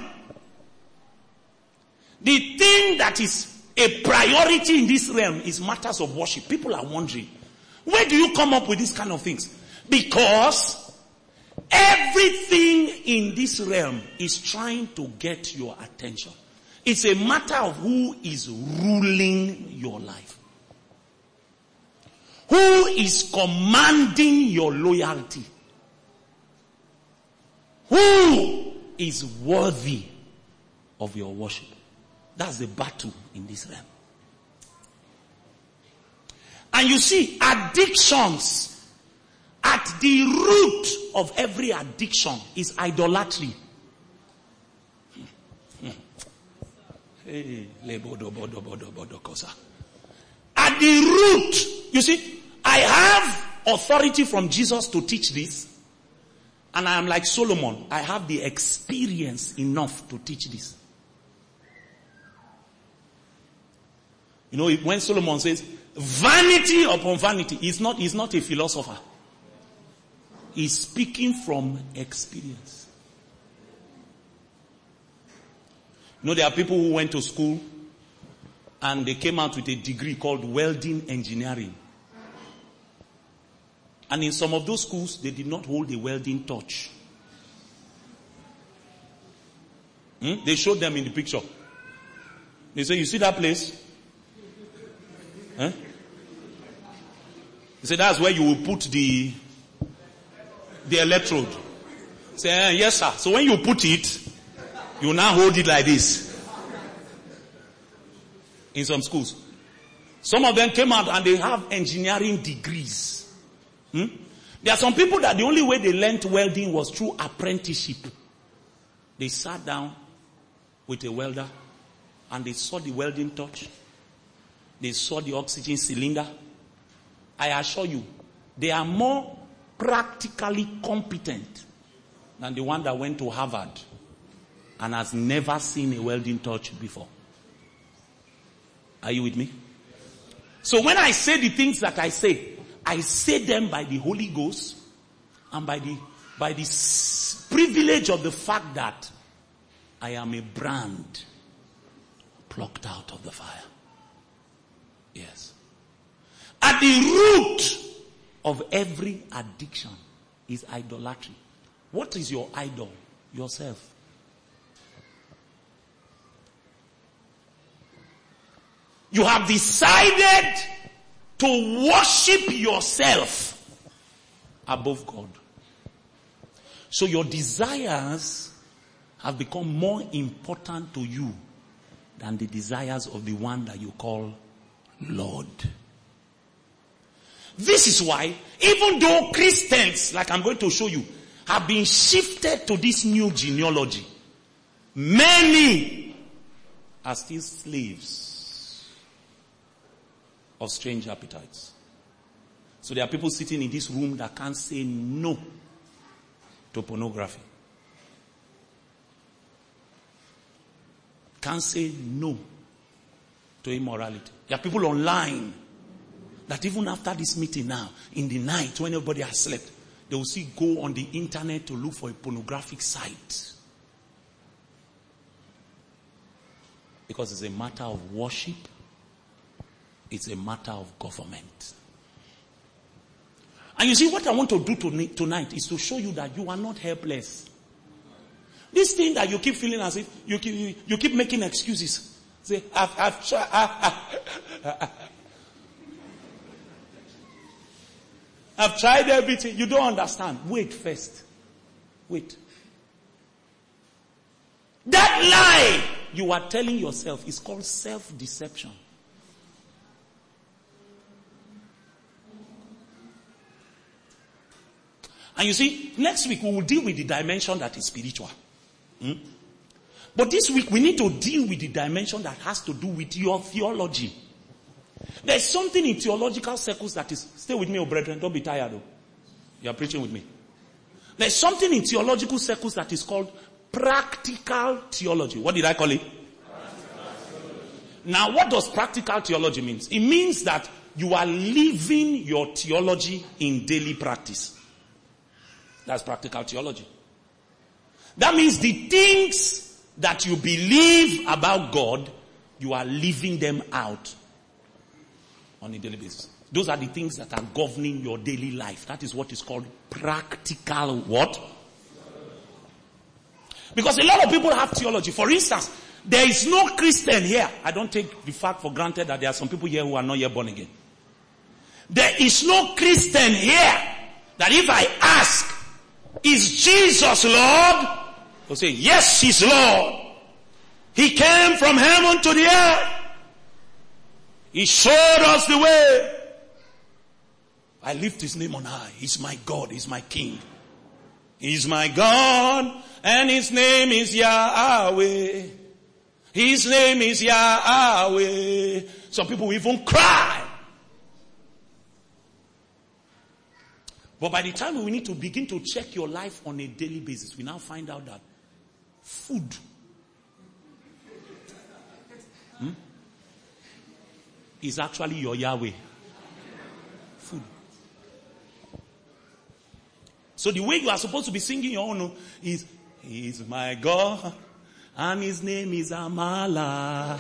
the thing that is a priority in this realm is matters of worship. People are wondering, where do you come up with these kind of things? Because everything in this realm is trying to get your attention. It's a matter of who is ruling your life. Who is commanding your loyalty? Who is worthy of your worship? That's the battle in this realm. And you see, addictions, at the root of every addiction is idolatry. At the root, you see, I have authority from Jesus to teach this. And I am like Solomon. I have the experience enough to teach this. You know, when Solomon says, vanity upon vanity, he's not, he's not a philosopher. He's speaking from experience. You know, there are people who went to school and they came out with a degree called welding engineering. And in some of those schools, they did not hold a welding torch. Hmm? They showed them in the picture. They say, you see that place? Huh? They say, that's where you will put the, the electrode. Say, eh, yes sir. So when you put it, you now hold it like this. In some schools. Some of them came out and they have engineering degrees. Hmm? There are some people that the only way they learned welding was through apprenticeship. They sat down with a welder and they saw the welding torch. They saw the oxygen cylinder. I assure you, they are more practically competent than the one that went to Harvard and has never seen a welding torch before. Are you with me? So when I say the things that I say, I say them by the Holy Ghost and by the by the s- privilege of the fact that I am a brand plucked out of the fire. Yes. At the root of every addiction is idolatry. What is your idol? Yourself. You have decided to worship yourself above God. So your desires have become more important to you than the desires of the one that you call Lord. This is why, even though Christians, like I'm going to show you, have been shifted to this new genealogy, many are still slaves of strange appetites. So there are people sitting in this room that can't say no to pornography. Can't say no to immorality. There are people online that even after this meeting now, in the night when everybody has slept, they will still go on the internet to look for a pornographic site. Because it's a matter of worship. It's a matter of government. And you see, what I want to do tonight is to show you that you are not helpless. This thing that you keep feeling as if you keep, you, you keep making excuses. Say, I've, I've tried. I've, I've tried everything. You don't understand. Wait first. Wait. That lie you are telling yourself is called self-deception. And you see, next week we will deal with the dimension that is spiritual. Hmm? But this week we need to deal with the dimension that has to do with your theology. There's something in theological circles that is, stay with me, oh brethren, don't be tired. Oh. You are preaching with me. There's something in theological circles that is called practical theology. What did I call it? Now, what does practical theology mean? It means that you are living your theology in daily practice. That's practical theology. That means the things that you believe about God, you are living them out on a daily basis. Those are the things that are governing your daily life. That is what is called practical what? Because a lot of people have theology. For instance, there is no Christian here. I don't take the fact for granted that there are some people here who are not yet born again. There is no Christian here that if I ask, is Jesus Lord? They'll say, yes, he's Lord. He came from heaven to the earth. He showed us the way. I lift his name on high. He's my God. He's my King. He's my God. And his name is Yahweh. His name is Yahweh. Some people will even cry. But by the time we need to begin to check your life on a daily basis, we now find out that food, hmm? is actually your Yahweh. Food. So the way you are supposed to be singing your own is, He is my God, and His name is Amala.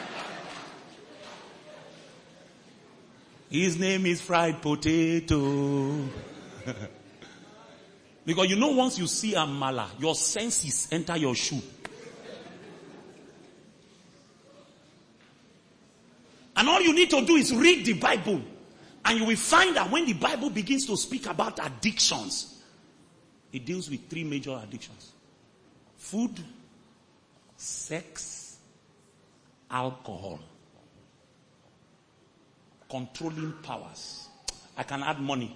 His name is fried potato. Because you know, once you see Amala, your senses enter your shoe. And all you need to do is read the Bible. And you will find that when the Bible begins to speak about addictions, it deals with three major addictions. Food, sex, alcohol. Controlling powers. I can add money.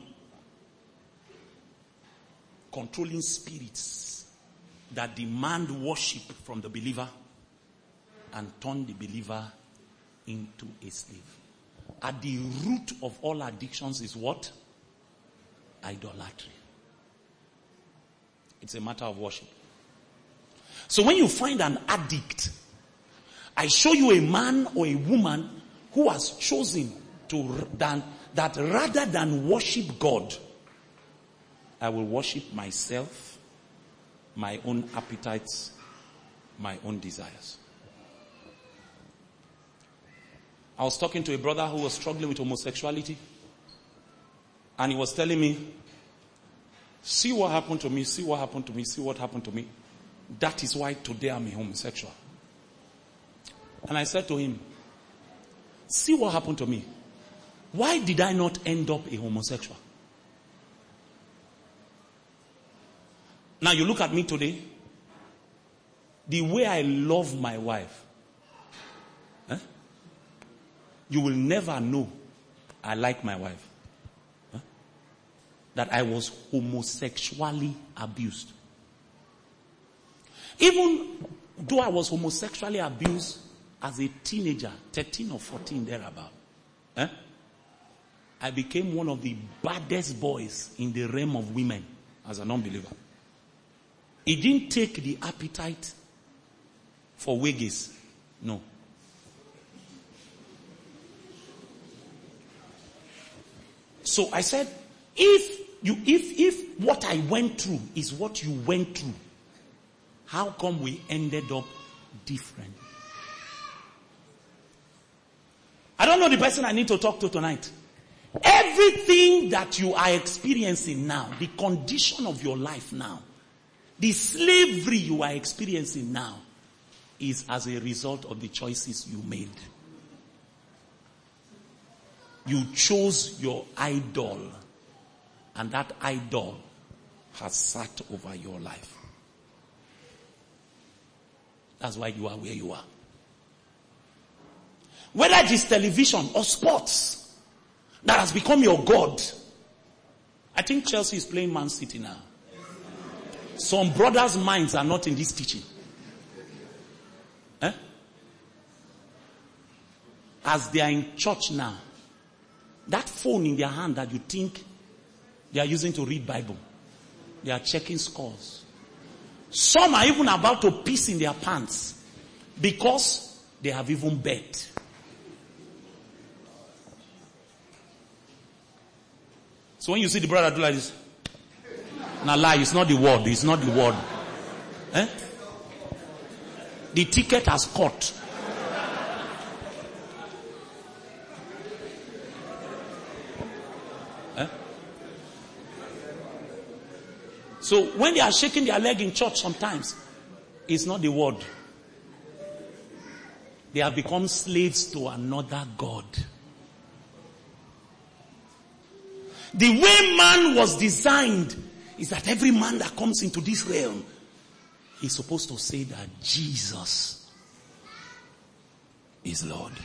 Controlling spirits that demand worship from the believer and turn the believer into a slave. At the root of all addictions is what? Idolatry. It's a matter of worship. So when you find an addict, I show you a man or a woman who has chosen to than, that rather than worship God, I will worship myself, my own appetites, my own desires. I was talking to a brother who was struggling with homosexuality, and he was telling me, see what happened to me, see what happened to me, see what happened to me. That is why today I'm a homosexual. And I said to him, see what happened to me. Why did I not end up a homosexual? Now you look at me today, the way I love my wife, eh? You will never know I like my wife. Eh? That I was homosexually abused. Even though I was homosexually abused as a teenager, thirteen or fourteen thereabout, eh? I became one of the baddest boys in the realm of women as an unbeliever. It didn't take the appetite for wages. No. So I said, if you, if, if what I went through is what you went through, how come we ended up different? I don't know the person I need to talk to tonight. Everything that you are experiencing now, the condition of your life now, the slavery you are experiencing now, is as a result of the choices you made. You chose your idol, and that idol has sat over your life. That's why you are where you are. Whether it is television or sports that has become your God. I think Chelsea is playing Man City now. Some brothers' minds are not in this teaching. Eh? As they are in church now, that phone in their hand that you think they are using to read Bible, they are checking scores. Some are even about to piss in their pants because they have even bet. So when you see the brother do like this, now lie, it's not the word, it's not the word. Eh? The ticket has caught. Eh? So when they are shaking their leg in church sometimes, it's not the word. They have become slaves to another God. The way man was designed is that every man that comes into this realm is supposed to say that Jesus is Lord.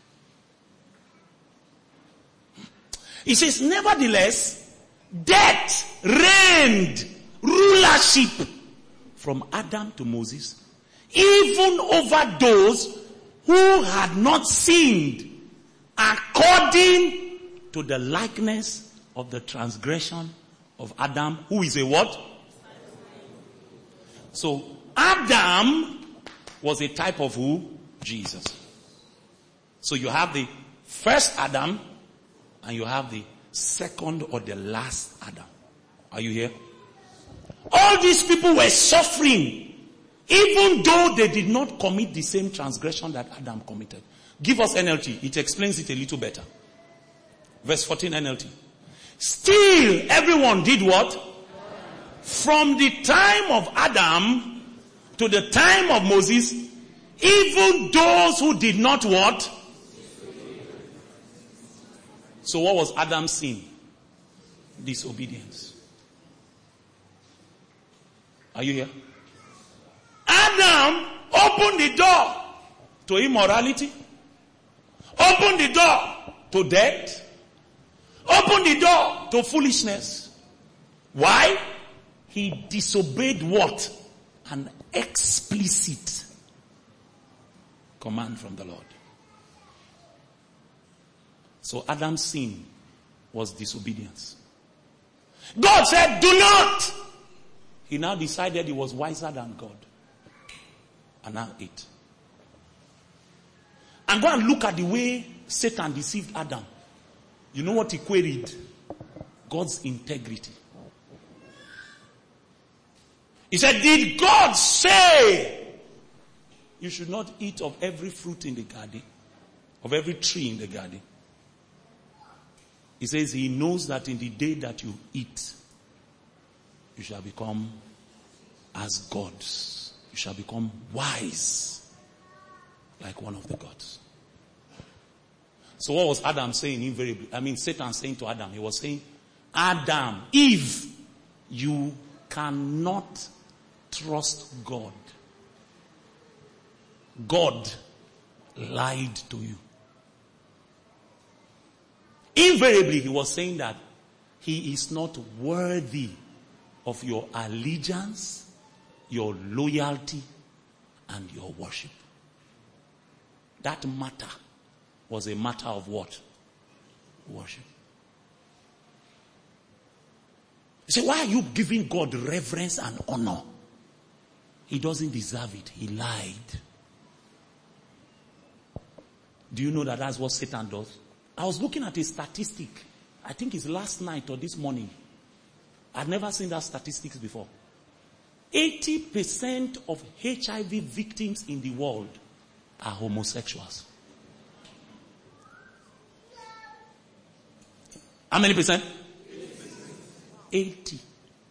He says, nevertheless, death reigned rulership from Adam to Moses, even over those who had not sinned, according to the likeness of the transgression of Adam, who is a what? So Adam was a type of who? Jesus. So you have the first Adam and you have the second or the last Adam. Are you here? All these people were suffering, even though they did not commit the same transgression that Adam committed. Give us N L T. It explains it a little better. Verse fourteen N L T. Still, everyone did what? From the time of Adam to the time of Moses, even those who did not what? So what was Adam's sin? Disobedience. Are you here? Adam opened the door to immorality. Opened the door to death. Opened the door to foolishness. Why? He disobeyed what? An explicit command from the Lord. So Adam's sin was disobedience. God said, do not. He now decided he was wiser than God. And now ate. And go and look at the way Satan deceived Adam. You know what he queried? God's integrity. He said, did God say you should not eat of every fruit in the garden? Of every tree in the garden? He says he knows that in the day that you eat, you shall become as gods. You shall become wise like one of the gods. So what was Adam saying invariably? I mean, Satan saying to Adam, he was saying, Adam, if you cannot trust God, God lied to you. Invariably, he was saying that he is not worthy of your allegiance, your loyalty, and your worship. That matter was a matter of what? Worship. You say, why are you giving God reverence and honor? He doesn't deserve it. He lied. Do you know that that's what Satan does? I was looking at a statistic. I think it's last night or this morning. I've never seen that statistics before. eighty percent of H I V victims in the world are homosexuals. How many percent? eighty.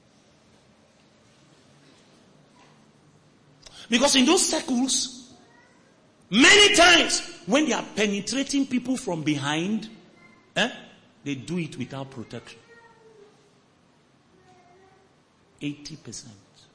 Because in those circles, many times when they are penetrating people from behind, eh, they do it without protection. eighty percent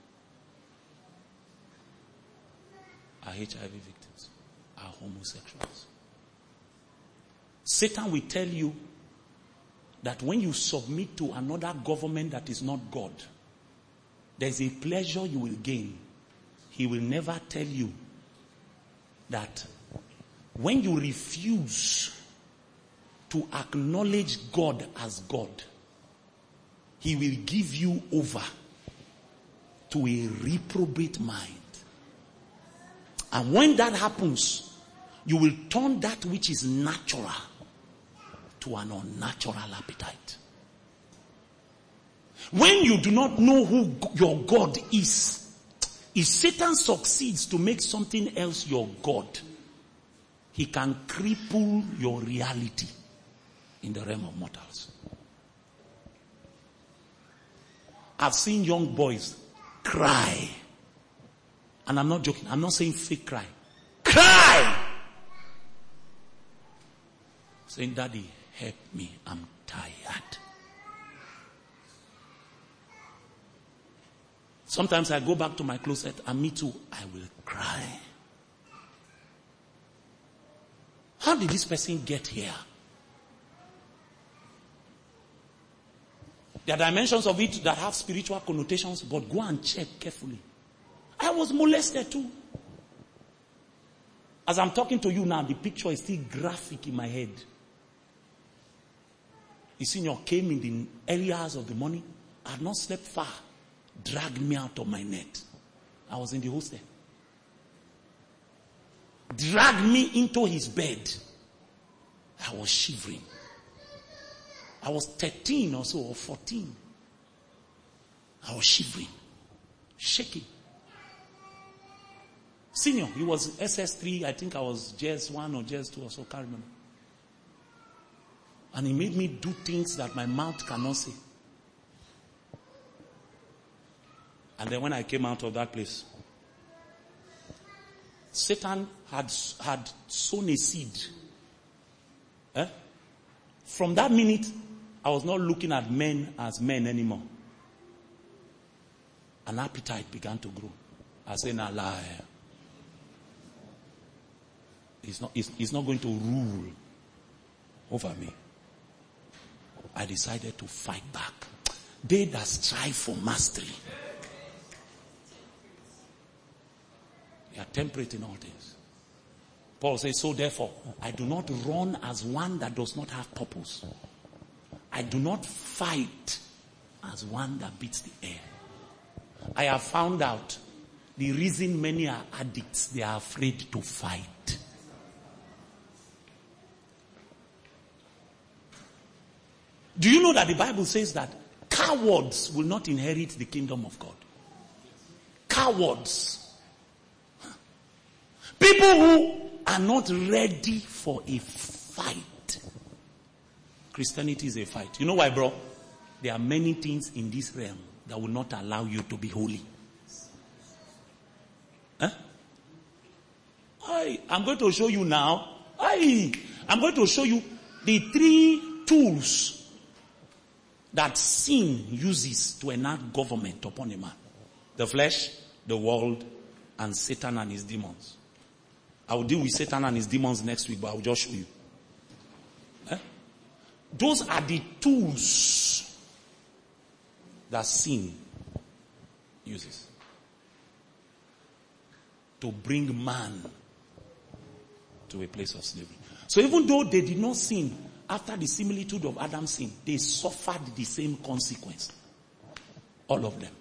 are H I V victims, are homosexuals. Satan will tell you that when you submit to another government that is not God, there's a pleasure you will gain. He will never tell you that when you refuse to acknowledge God as God, He will give you over to a reprobate mind. And when that happens, you will turn that which is natural to an unnatural appetite. When you do not know who your God is, if Satan succeeds to make something else your God, he can cripple your reality in the realm of mortals. I've seen young boys cry. And I'm not joking. I'm not saying fake cry. Cry! Saying, Daddy, help me. I'm tired. Sometimes I go back to my closet and me too, I will cry. How did this person get here? There are dimensions of it that have spiritual connotations, but go and check carefully. I was molested too. As I'm talking to you now, the picture is still graphic in my head. The senior came in the early hours of the morning. I had not slept far. Dragged me out of my net. I was in the hostel. Dragged me into his bed. I was shivering. I was thirteen or so, or fourteen. I was shivering, shaking. Senior, he was S S three, I think I was J S one or J S two or so, can't remember. And he made me do things that my mouth cannot say. And then when I came out of that place, Satan had, had sown a seed. Eh? From that minute, I was not looking at men as men anymore. An appetite began to grow. I said, nah, lie. He's not, he's, he's not going to rule over me. I decided to fight back. They that strive for mastery, they are temperate in all things. Paul says, so therefore, I do not run as one that does not have purpose. I do not fight as one that beats the air. I have found out the reason many are addicts, they are afraid to fight. Do you know that the Bible says that cowards will not inherit the kingdom of God? Cowards. People who are not ready for a fight. Christianity is a fight. You know why, bro? There are many things in this realm that will not allow you to be holy. Huh? I, I'm going to show you now. I, I'm going to show you the three tools that sin uses to enact government upon a man. The flesh, the world, and Satan and his demons. I will deal with Satan and his demons next week, but I will just show you. Eh? Those are the tools that sin uses to bring man to a place of slavery. So even though they did not sin after the similitude of Adam's sin, they suffered the same consequence. All of them.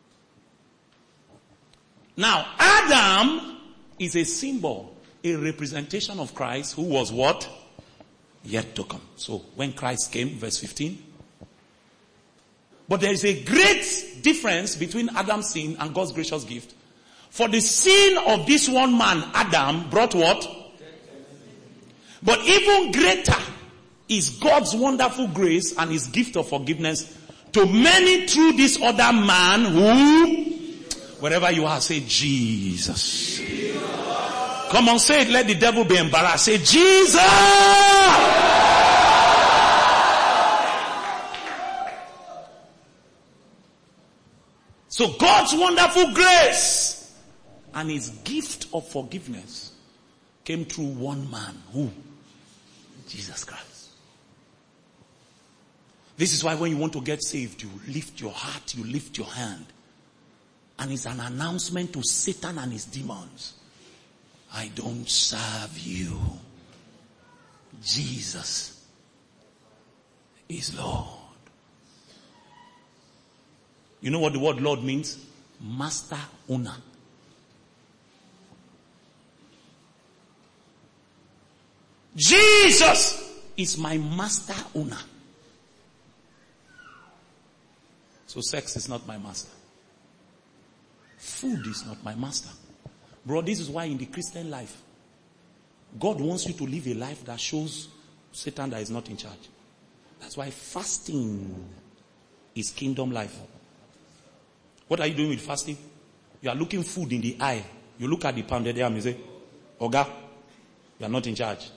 Now, Adam is a symbol, a representation of Christ, who was what? Yet to come. So, when Christ came, verse fifteen. But there is a great difference between Adam's sin and God's gracious gift. For the sin of this one man, Adam, brought what? But even greater is God's wonderful grace and his gift of forgiveness to many through this other man who, wherever you are, say Jesus. Jesus. Come on, say it, let the devil be embarrassed. Say Jesus! So God's wonderful grace and his gift of forgiveness came through one man who? Jesus Christ. This is why when you want to get saved, you lift your heart, you lift your hand. And it's an announcement to Satan and his demons. I don't serve you. Jesus is Lord. You know what the word Lord means? Master, owner. Jesus is my master owner. So sex is not my master. Food is not my master. Bro, this is why in the Christian life, God wants you to live a life that shows Satan that is not in charge. That's why fasting is kingdom life. What are you doing with fasting? You are looking food in the eye. You look at the pounded yam, you say, Oga, you are not in charge.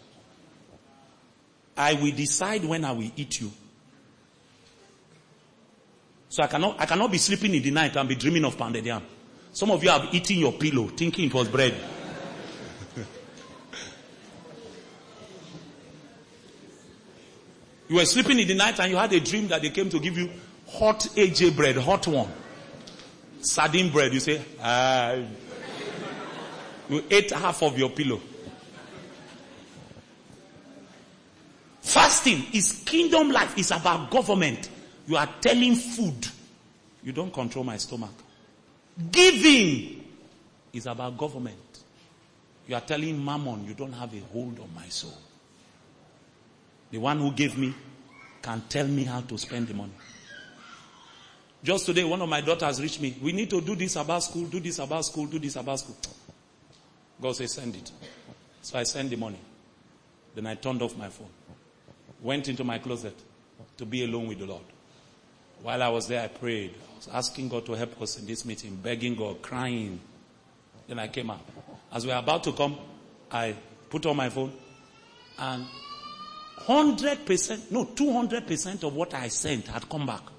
I will decide when I will eat you. So I cannot, I cannot be sleeping in the night and be dreaming of pounded yam. Some of you have eaten your pillow thinking it was bread. You were sleeping in the night and you had a dream that they came to give you hot A J bread, hot one. Sardine bread, you say, ah. You ate half of your pillow. Fasting is kingdom life. It's about government. You are telling food, you don't control my stomach. Giving is about government. You are telling Mammon, you don't have a hold on my soul. The one who gave me can tell me how to spend the money. Just today, one of my daughters reached me. We need to do this about school, do this about school, do this about school. God said, send it. So I sent the money. Then I turned off my phone. Went into my closet to be alone with the Lord. While I was there, I prayed. I was asking God to help us in this meeting, begging God, crying. Then I came out. As we were about to come, I put on my phone and one hundred percent, no, two hundred percent of what I sent had come back.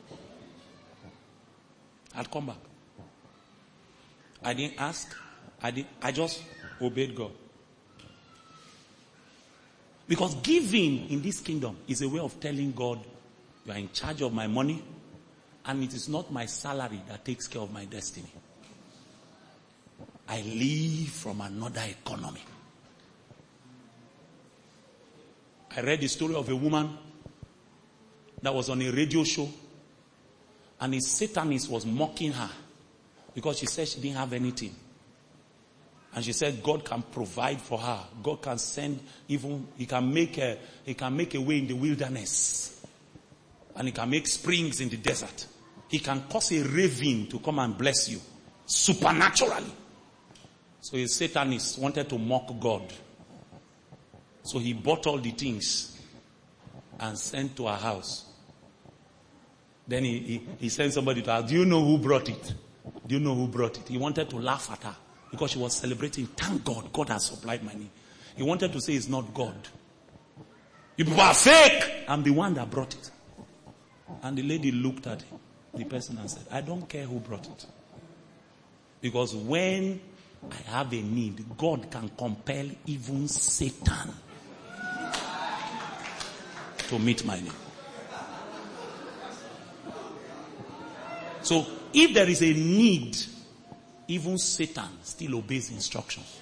Had come back. I didn't ask. I didn't, I just obeyed God. Because giving in this kingdom is a way of telling God, you are in charge of my money, and it is not my salary that takes care of my destiny. I live from another economy. I read the story of a woman that was on a radio show, and a Satanist was mocking her because she said she didn't have anything. And she said God can provide for her. God can send, even he can make a he can make a way in the wilderness, and he can make springs in the desert. He can cause a raven to come and bless you supernaturally. So a Satanist wanted to mock God. So he bought all the things and sent to her house. Then he, he, he sent somebody to ask, do you know who brought it? Do you know who brought it? He wanted to laugh at her because she was celebrating. Thank God, God has supplied my need. He wanted to say it's not God. You people are fake. I'm the one that brought it. And the lady looked at him, the person, and said, I don't care who brought it. Because when I have a need, God can compel even Satan to meet my need. So, if there is a need, even Satan still obeys instructions.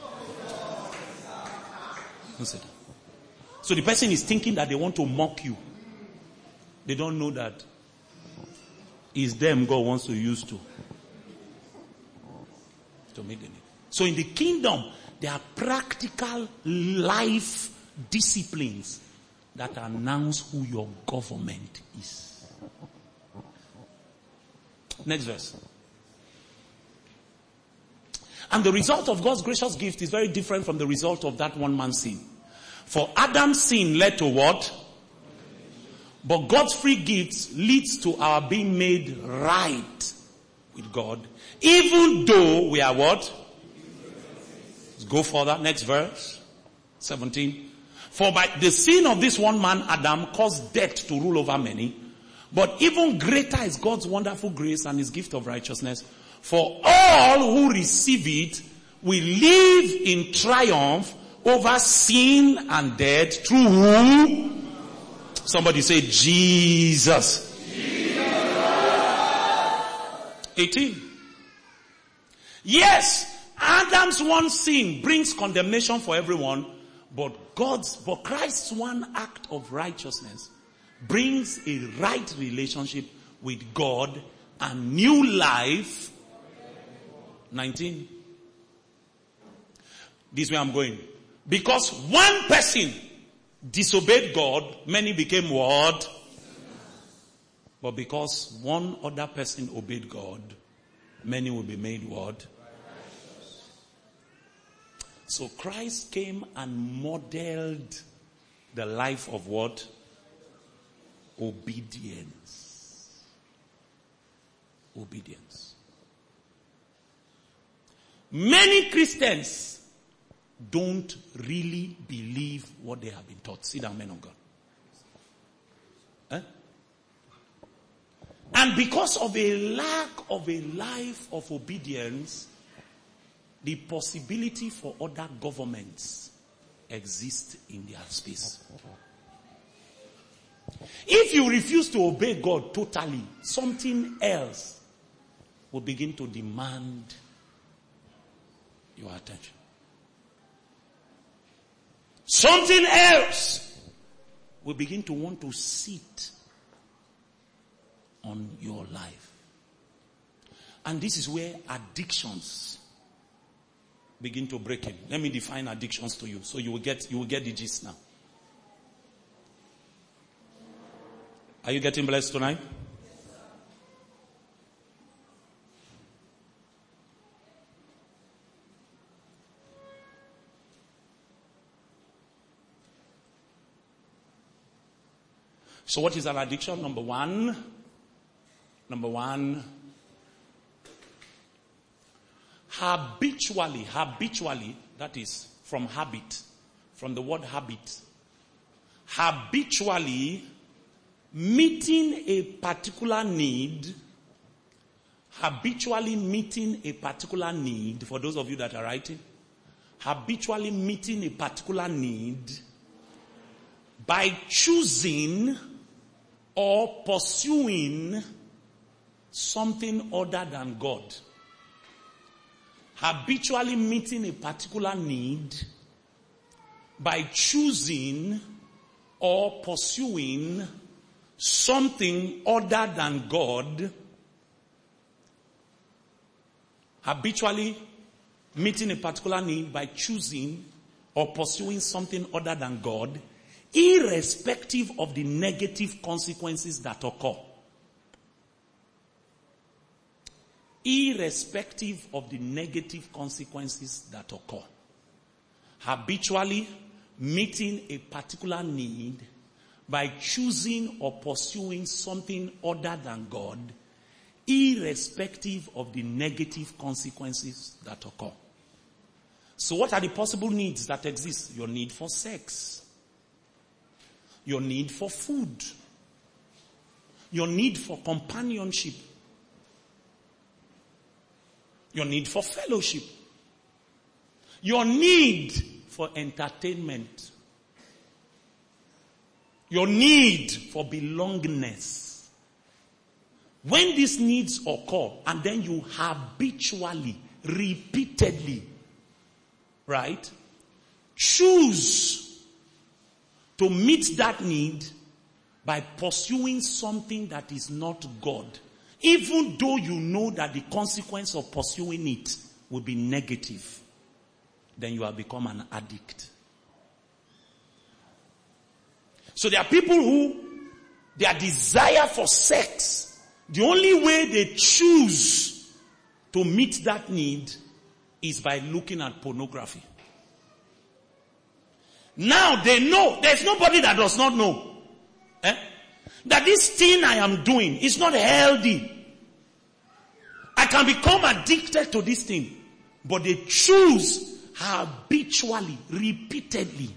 Satan. So the person is thinking that they want to mock you. They don't know that it's them God wants to use to, to meet the need. So in the kingdom, there are practical life disciplines that announce who your government is. Next verse. And the result of God's gracious gift is very different from the result of that one man's sin. For Adam's sin led to what? But God's free gifts leads to our being made right with God. Even though we are what? Let's go further. Next verse. seventeen. For by the sin of this one man, Adam, caused death to rule over many. But even greater is God's wonderful grace and his gift of righteousness. For all who receive it will live in triumph over sin and death through who? Somebody say Jesus. Jesus. eighteen. Yes, Adam's one sin brings condemnation for everyone, but God's, but Christ's one act of righteousness brings a right relationship with God and new life. nineteen. This is where I'm going. Because one person disobeyed God, many became what? But because one other person obeyed God, many will be made what? So Christ came and modeled the life of what? Obedience. Obedience. Many Christians don't really believe what they have been taught. Sit down, men of God. Eh? And because of a lack of a life of obedience, the possibility for other governments exists in their space. If you refuse to obey God totally, something else will begin to demand your attention. Something else will begin to want to sit on your life. And this is where addictions begin to break in. Let me define addictions to you so you will get you will get the gist now. Are you getting blessed tonight? So what is an addiction? Number one, number one, habitually, habitually, that is from habit, from the word habit, habitually meeting a particular need, habitually meeting a particular need, for those of you that are writing, habitually meeting a particular need by choosing or pursuing something other than God. Habitually meeting a particular need by choosing or pursuing something other than God. Habitually meeting a particular need by choosing or pursuing something other than God, irrespective of the negative consequences that occur. Irrespective of the negative consequences that occur. Habitually meeting a particular need by choosing or pursuing something other than God, irrespective of the negative consequences that occur. So what are the possible needs that exist? Your need for sex. Your need for food. Your need for companionship. Your need for fellowship. Your need for entertainment. Your need for belongingness. When these needs occur and then you habitually, repeatedly, right, choose to meet that need by pursuing something that is not God, even though you know that the consequence of pursuing it will be negative, then you have become an addict. So there are people who, their desire for sex, the only way they choose to meet that need is by looking at pornography. Now they know, there's nobody that does not know eh, that this thing I am doing is not healthy. I can become addicted to this thing, but they choose habitually, repeatedly.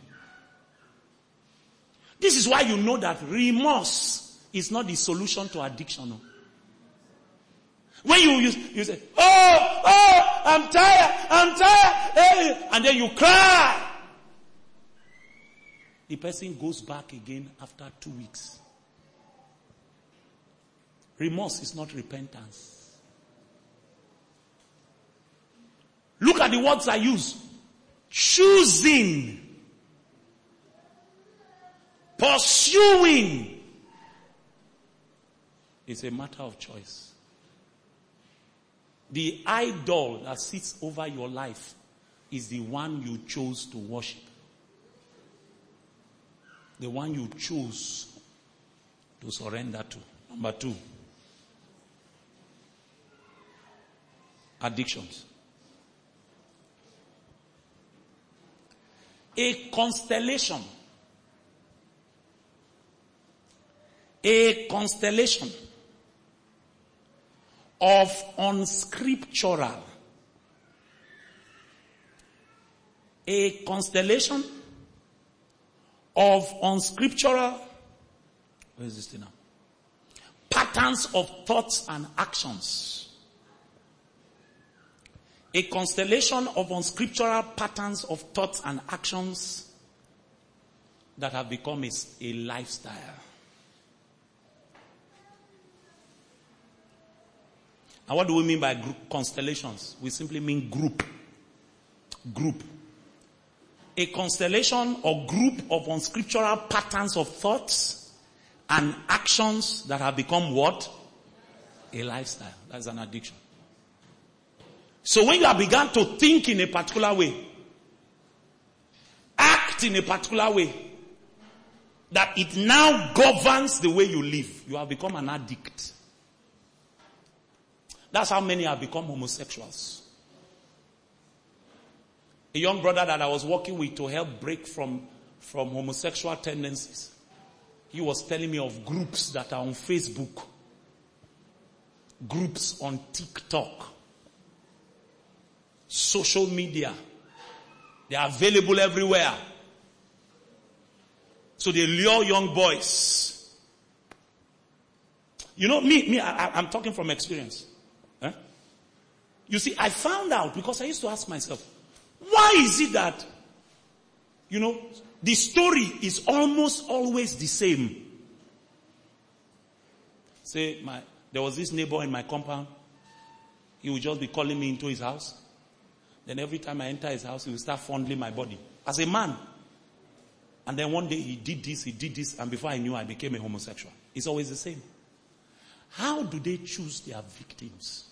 This is why you know that remorse is not the solution to addiction. When you, you, you say, oh, oh, I'm tired, I'm tired, hey, and then you cry. The person goes back again after two weeks. Remorse is not repentance. Look at the words I use. Choosing. Pursuing. It's a matter of choice. The idol that sits over your life is the one you chose to worship. The one you chose to surrender to. Number two. Addictions. A constellation. A constellation of unscriptural. A constellation of unscriptural, where is this thing now? Patterns of thoughts and actions. A constellation of unscriptural patterns of thoughts and actions that have become a, a lifestyle. And what do we mean by group constellations? We simply mean group. Group. A constellation or group of unscriptural patterns of thoughts and actions that have become what? A lifestyle. That's an addiction. So when you have begun to think in a particular way, act in a particular way, that it now governs the way you live. You have become an addict. That's how many have become homosexuals. A young brother that I was working with to help break from, from homosexual tendencies, he was telling me of groups that are on Facebook, groups on TikTok, social media. They are available everywhere. So they lure young boys. You know, me, me, I, I'm talking from experience. Huh? You see, I found out because I used to ask myself, why is it that, you know, the story is almost always the same? Say, my, there was this neighbor in my compound. He would just be calling me into his house. Then every time I enter his house, he would start fondling my body. As a man. And then one day he did this, he did this, and before I knew, I became a homosexual. It's always the same. How do they choose their victims?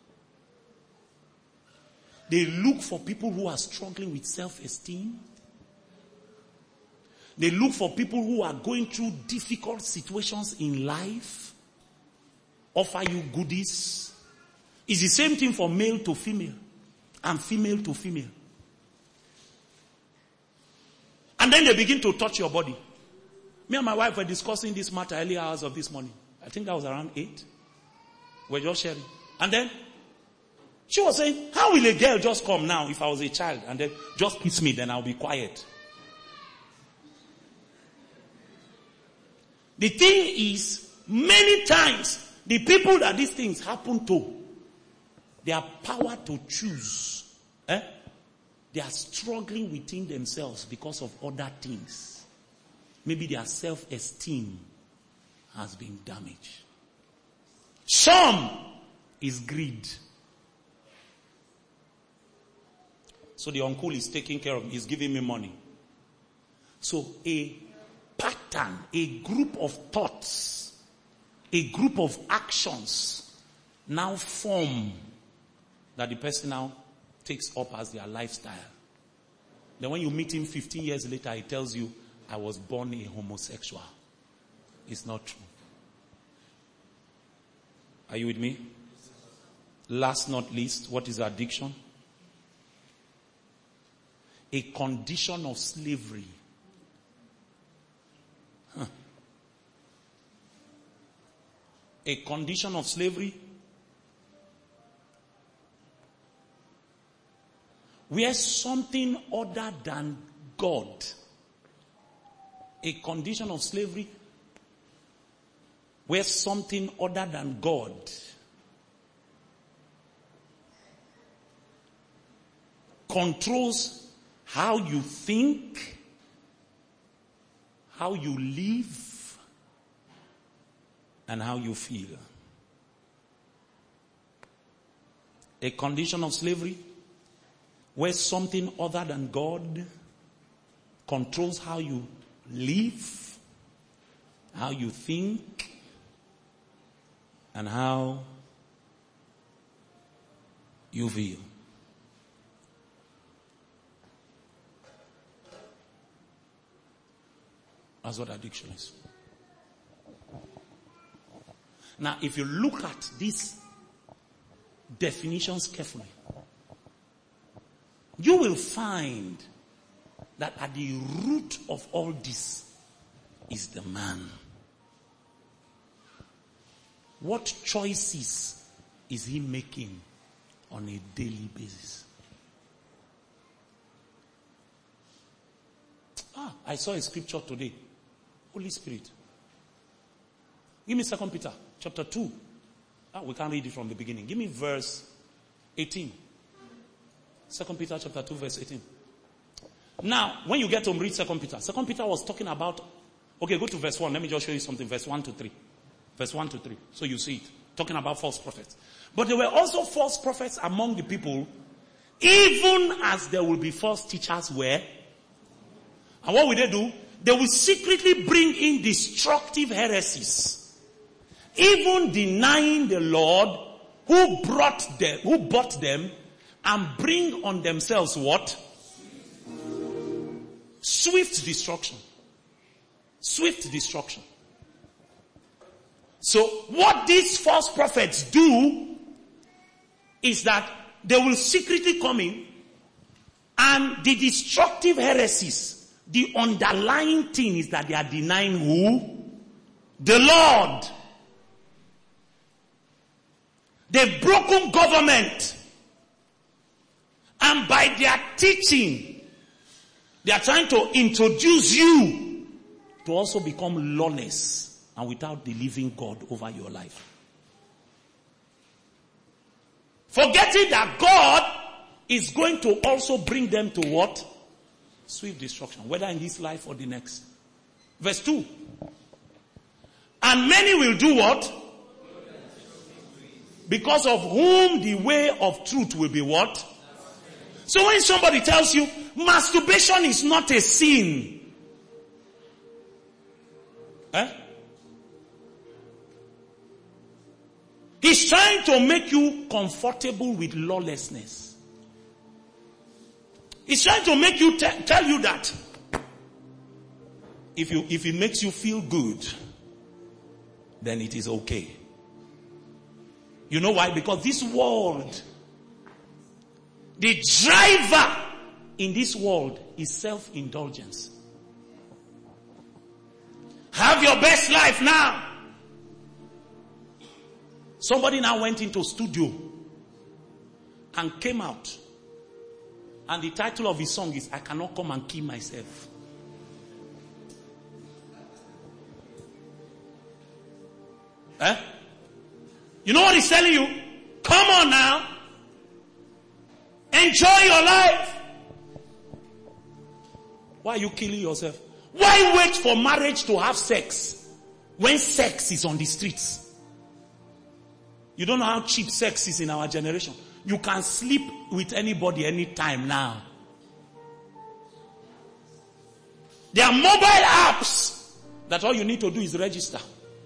They look for people who are struggling with self-esteem. They look for people who are going through difficult situations in life. Offer you goodies. It's the same thing for male to female and female to female. And then they begin to touch your body. Me and my wife were discussing this matter early hours of this morning. I think that was around eight. We're just sharing. And then she was saying, how will a girl just come now if I was a child and then just kiss me, then I'll be quiet? The thing is, many times, the people that these things happen to, their power to choose, eh? They are struggling within themselves because of other things. Maybe their self-esteem has been damaged. Some is greed. So the uncle is taking care of me. He's giving me money. So a pattern, a group of thoughts, a group of actions now form that the person now takes up as their lifestyle. Then when you meet him fifteen years later, he tells you, I was born a homosexual. It's not true. Are you with me? Last not least, what is addiction? A condition of slavery. Huh. A condition of slavery where something other than God, a condition of slavery where something other than God controls how you think, how you live, and how you feel. A condition of slavery where something other than God controls how you live, how you think, and how you feel. That's what addiction is. Now, if you look at these definitions carefully, you will find that at the root of all this is the man. What choices is he making on a daily basis? Ah, I saw a scripture today. Holy Spirit. Give me Second Peter chapter two. Ah, we can't read it from the beginning. Give me verse eighteen. Second Peter chapter two verse eighteen. Now, when you get to read Second Peter, Second Peter was talking about, okay, go to verse one. Let me just show you something. Verse one to three. Verse one to three. So you see it. Talking about false prophets. But there were also false prophets among the people, even as there will be false teachers where. And what will they do? They will secretly bring in destructive heresies, even denying the Lord who brought them, who bought them, and bring on themselves what? Swift destruction. Swift destruction. So what these false prophets do is that they will secretly come in, and the destructive heresies, the underlying thing is that they are denying who? The Lord. They've broken government. And by their teaching, they are trying to introduce you to also become lawless and without the living God over your life. Forgetting that God is going to also bring them to what? Swift destruction, whether in this life or the next. Verse two. And many will do what? Because of whom the way of truth will be what? So when somebody tells you masturbation is not a sin, eh? He's trying to make you comfortable with lawlessness. He's trying to make you te- tell you that if you if it makes you feel good, then it is okay. You know why? Because this world, the driver in this world is self-indulgence. Have your best life now. Somebody now went into studio and came out, and the title of his song is I Cannot Come and Kill Myself. Eh? You know what he's telling you? Come on now. Enjoy your life. Why are you killing yourself? Why wait for marriage to have sex when sex is on the streets? You don't know how cheap sex is in our generation. You can sleep with anybody anytime now. There are mobile apps that all you need to do is register.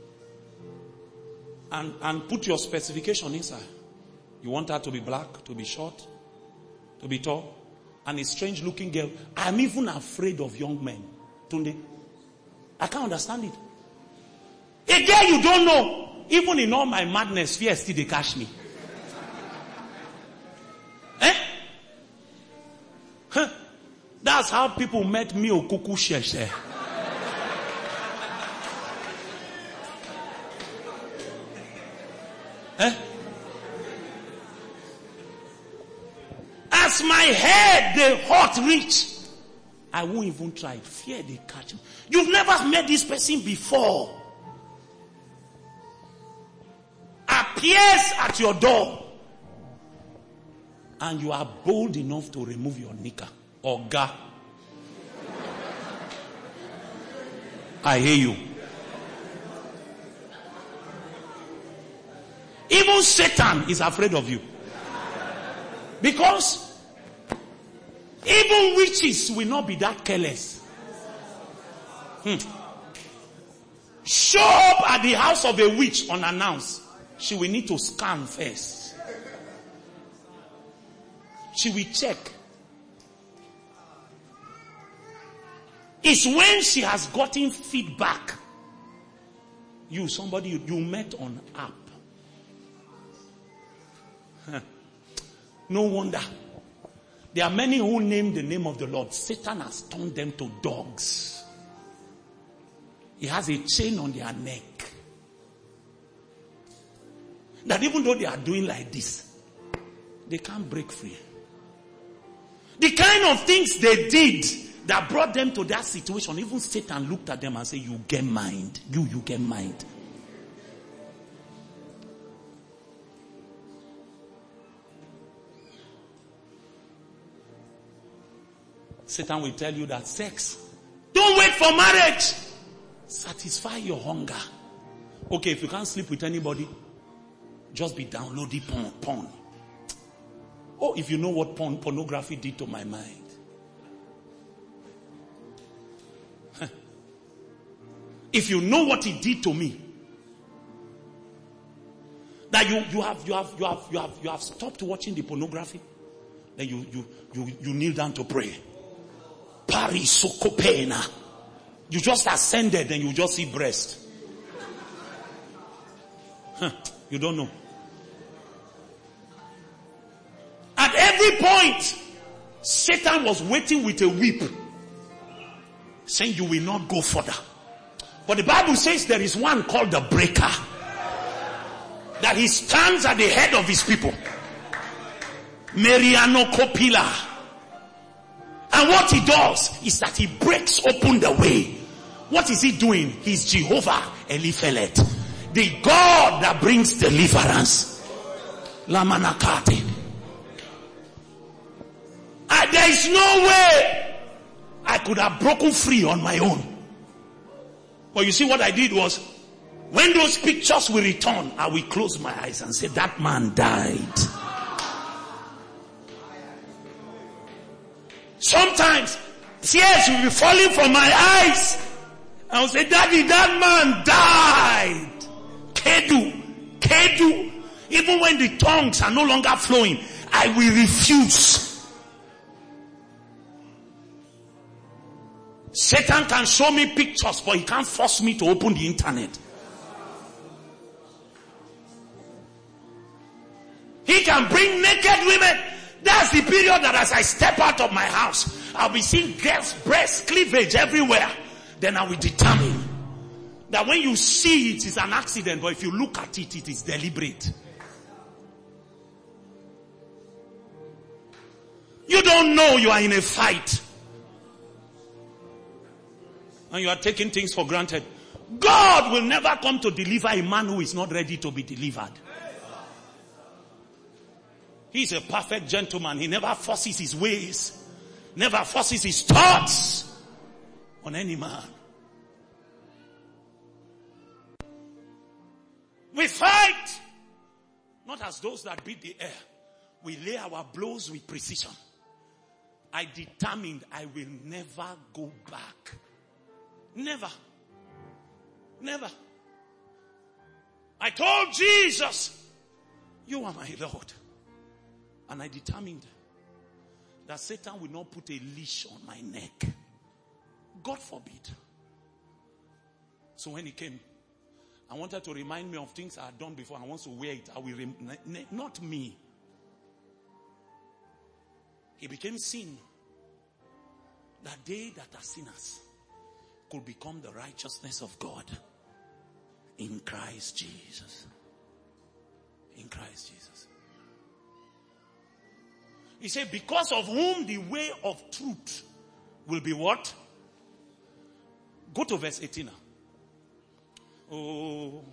And, and put your specification inside. You want her to be black, to be short, to be tall, and a strange looking girl. I'm even afraid of young men. Tunde. I can't understand it. A girl you don't know. Even in all my madness, fear still they catch me. Eh? Huh. That's how people met me Okuku Sheshe. Eh? As my head, the hot reach, I won't even try. Fear they catch me. You've never met this person before. Appears at your door, and you are bold enough to remove your knicker. Oga. I hear you. Even Satan is afraid of you. Because even witches will not be that careless. Hmm. Show up at the house of a witch unannounced. She will need to scan first. She will check. It's when she has gotten feedback. You, somebody you, you met on app. No wonder. There are many who name the name of the Lord. Satan has turned them to dogs. He has a chain on their neck. That even though they are doing like this, they can't break free. The kind of things they did that brought them to that situation, even Satan looked at them and said, you get mind. You, you get mind. Satan will tell you that sex, don't wait for marriage. Satisfy your hunger. Okay, if you can't sleep with anybody, just be downloading porn. porn. Oh, if you know what porn, pornography did to my mind. If you know what it did to me. That you, you have you have you have you have you have stopped watching the pornography. Then you you you, you kneel down to pray. Parisokopena. You just ascended and you just see breast. Huh, you don't know. At every point, Satan was waiting with a whip, saying you will not go further. But the Bible says there is one called the breaker, that he stands at the head of his people. Mariano Copila. And what he does is that he breaks open the way. What is he doing? He's Jehovah Eliphelet, the God that brings deliverance. Lamanakate. And there is no way I could have broken free on my own. But you see what I did was, when those pictures will return, I will close my eyes and say, that man died. Sometimes tears will be falling from my eyes. I will say, Daddy, that man died. Kedu, Kedu. Even when the tongues are no longer flowing, I will refuse. Satan can show me pictures, but he can't force me to open the internet. He can bring naked women. That's the period that as I step out of my house, I'll be seeing girls' breast cleavage everywhere. Then I will determine that when you see it, it's an accident, but if you look at it, it is deliberate. You don't know you are in a fight. And you are taking things for granted. God will never come to deliver a man who is not ready to be delivered. He's a perfect gentleman. He never forces his ways, never forces his thoughts on any man. We fight not as those that beat the air. We lay our blows with precision. I determined I will never go back. Never. Never. I told Jesus, you are my Lord. And I determined that Satan will not put a leash on my neck. God forbid. So when he came, I wanted to remind me of things I had done before. I want to wear it. I will rem- not me. He became sin, that they that are sinners could become the righteousness of God in Christ Jesus. In Christ Jesus. He said, because of whom the way of truth will be what? Go to verse eighteen now. Oh.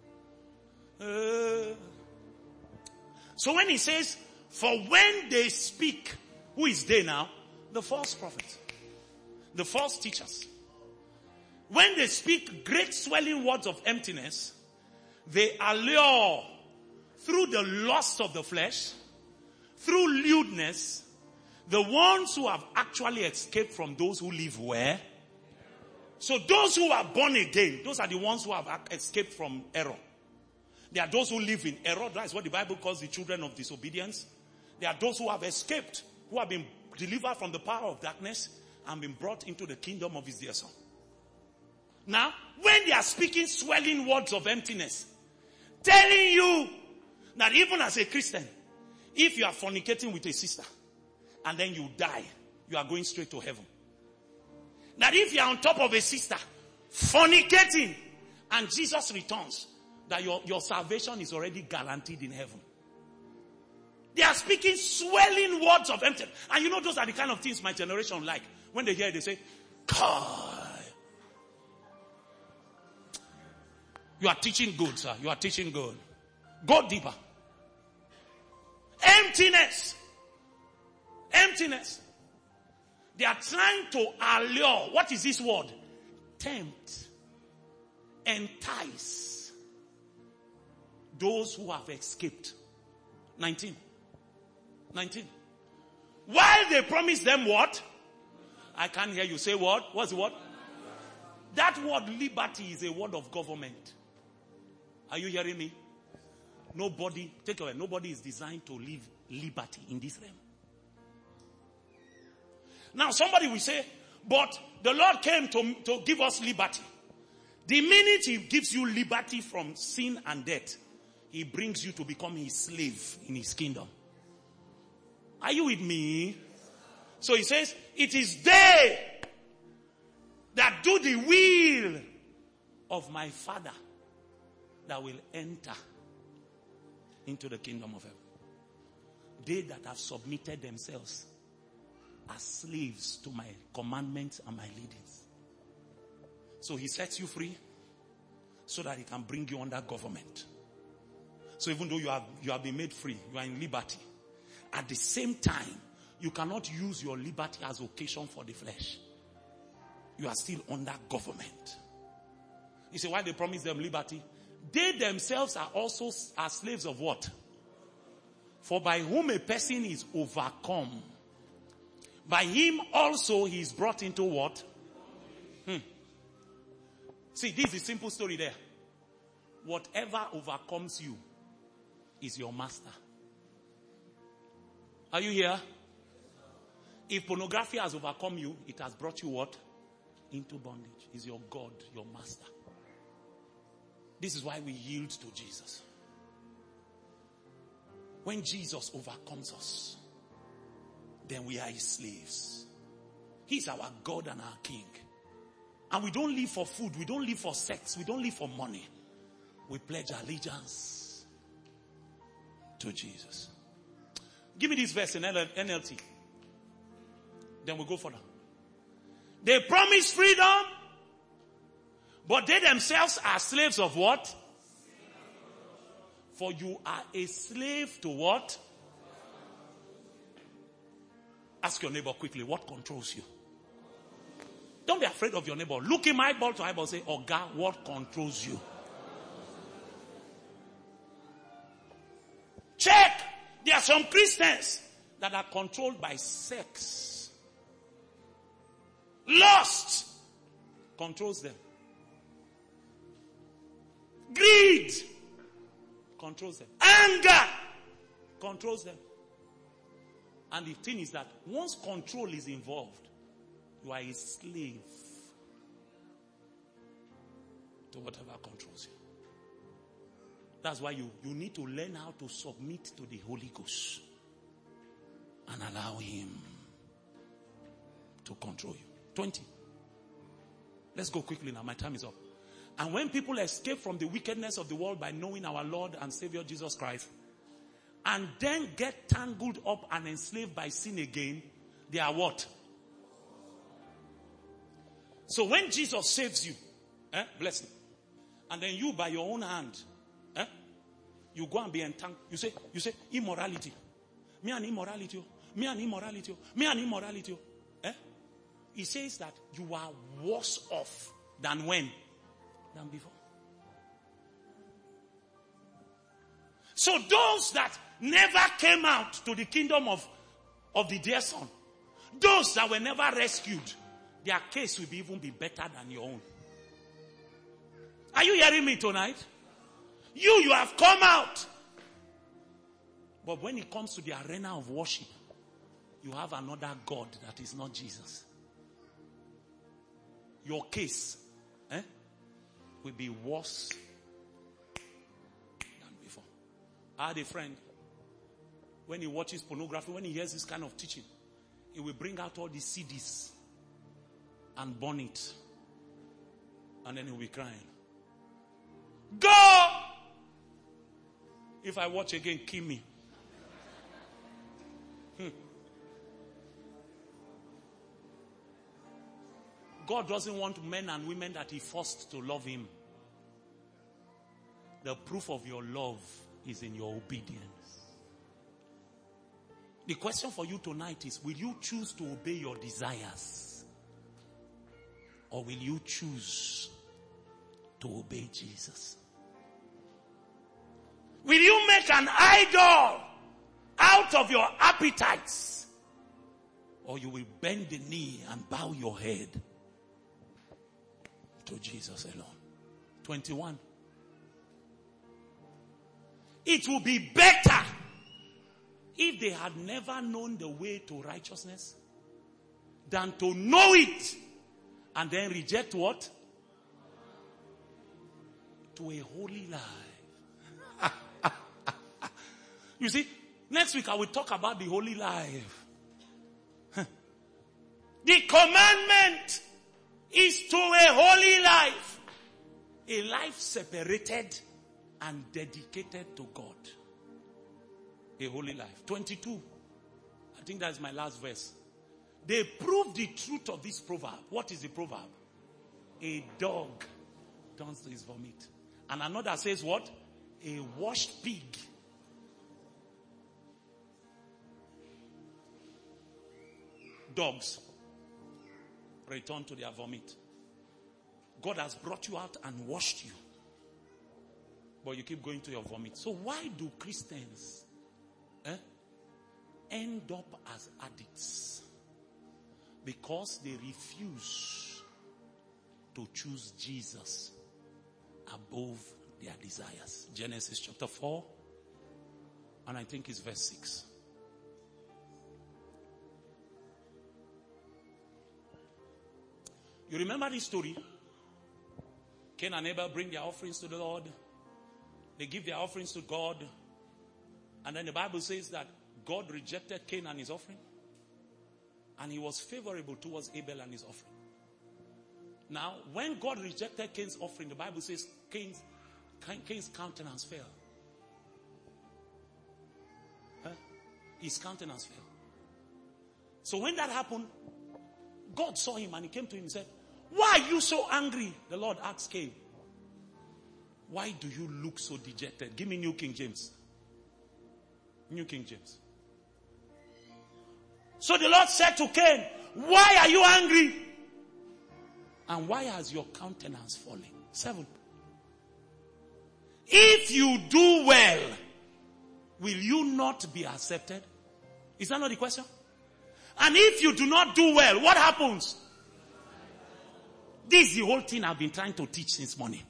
Uh. So when he says, for when they speak, who is they now? The false prophets. The false teachers. When they speak great swelling words of emptiness, they allure through the lust of the flesh, through lewdness, the ones who have actually escaped from those who live where? So those who are born again, those are the ones who have escaped from error. There are those who live in error. That's what the Bible calls the children of disobedience. There are those who have escaped, who have been delivered from the power of darkness and been brought into the kingdom of his dear son. Now, when they are speaking swelling words of emptiness, telling you that even as a Christian, if you are fornicating with a sister and then you die, you are going straight to heaven. That if you are on top of a sister fornicating and Jesus returns, that your, your salvation is already guaranteed in heaven. They are speaking swelling words of emptiness. And you know those are the kind of things my generation like. When they hear it, they say, God. You are teaching good, sir. You are teaching good. Go deeper. Emptiness. Emptiness. They are trying to allure. What is this word? Tempt. Entice. Those who have escaped. nineteen. nineteen. While they promise them what? I can't hear you say what? What's the word? That word liberty is a word of government. Are you hearing me? Nobody, take away, nobody is designed to live liberty in this realm. Now somebody will say, But the Lord came to, to give us liberty. The minute he gives you liberty from sin and death, he brings you to become his slave in his kingdom. Are you with me? So he says, it is they that do the will of my Father that will enter into the kingdom of heaven. They that have submitted themselves as slaves to my commandments and my leadings. So he sets you free so that he can bring you under government. So even though you have, you have been made free, you are in liberty. At the same time, you cannot use your liberty as occasion for the flesh. You are still under government. You say, why they promise them liberty? They themselves are also are slaves of what? For by whom a person is overcome, by him also he is brought into what? Hmm. See, this is a simple story there. Whatever overcomes you is your master. Are you here? If pornography has overcome you, it has brought you what? Into bondage. Is your God, your master. This is why we yield to Jesus. When Jesus overcomes us, then we are his slaves. He's our God and our King. And we don't live for food. We don't live for sex. We don't live for money. We pledge allegiance to Jesus. Give me this verse in N L T. Then we'll go further. They promise freedom, but they themselves are slaves of what? For you are a slave to what? Ask your neighbor quickly, what controls you? Don't be afraid of your neighbor. Look him eyeball to eyeball, say, oh God, what controls you? Check. There are some Christians that are controlled by sex. Lust controls them. Greed controls them. Anger controls them. And the thing is that once control is involved, you are a slave to whatever controls you. That's why you, you need to learn how to submit to the Holy Ghost and allow him to control you. twenty. Let's go quickly now. My time is up. And when people escape from the wickedness of the world by knowing our Lord and Savior Jesus Christ, and then get tangled up and enslaved by sin again, they are what? So when Jesus saves you, eh, bless him, and then you by your own hand, eh, you go and be entangled. You say, you say, immorality. Me and immorality. Me and immorality. Me and immorality. Eh? He says that you are worse off than when? Than before. So those that never came out to the kingdom of, of the dear son, those that were never rescued, their case will be even be better than your own. Are you hearing me tonight? You, you have come out. But when it comes to the arena of worship, you have another God that is not Jesus. Your case eh, will be worse than before. I had a friend, when he watches pornography, when he hears this kind of teaching, he will bring out all the C Ds and burn it. And then he'll be crying. Go! If I watch again, kill me. Hmm. God doesn't want men and women that he forced to love him. The proof of your love is in your obedience. The question for you tonight is, will you choose to obey your desires? Or will you choose to obey Jesus? Will you make an idol out of your appetites? Or you will bend the knee and bow your head to Jesus alone? twenty-one. It will be better if they had never known the way to righteousness than to know it and then reject what? To a holy life. You see, next week I will talk about the holy life. The commandment is to a holy life. A life separated and dedicated to God. A holy life. twenty-two. I think that's my last verse. They prove the truth of this proverb. What is the proverb? A dog turns to his vomit. And another says what? A washed pig. Dogs return to their vomit. God has brought you out and washed you. But you keep going to your vomit. So why do Christians eh, end up as addicts? Because they refuse to choose Jesus above their desires. Genesis chapter four, and I think it's verse six. You remember this story? Cain and Abel bring their offerings to the Lord. They give their offerings to God. And then the Bible says that God rejected Cain and his offering. And he was favorable towards Abel and his offering. Now, when God rejected Cain's offering, the Bible says Cain's, Cain's countenance fell. Huh? His countenance fell. So when that happened, God saw him and he came to him and said, "Why are you so angry?" The Lord asked Cain, "Why do you look so dejected?" Give me New King James. New King James. So the Lord said to Cain, "Why are you angry? And why has your countenance fallen?" Seven. If you do well, will you not be accepted? Is that not the question? And if you do not do well, what happens? This is the whole thing I've been trying to teach since morning.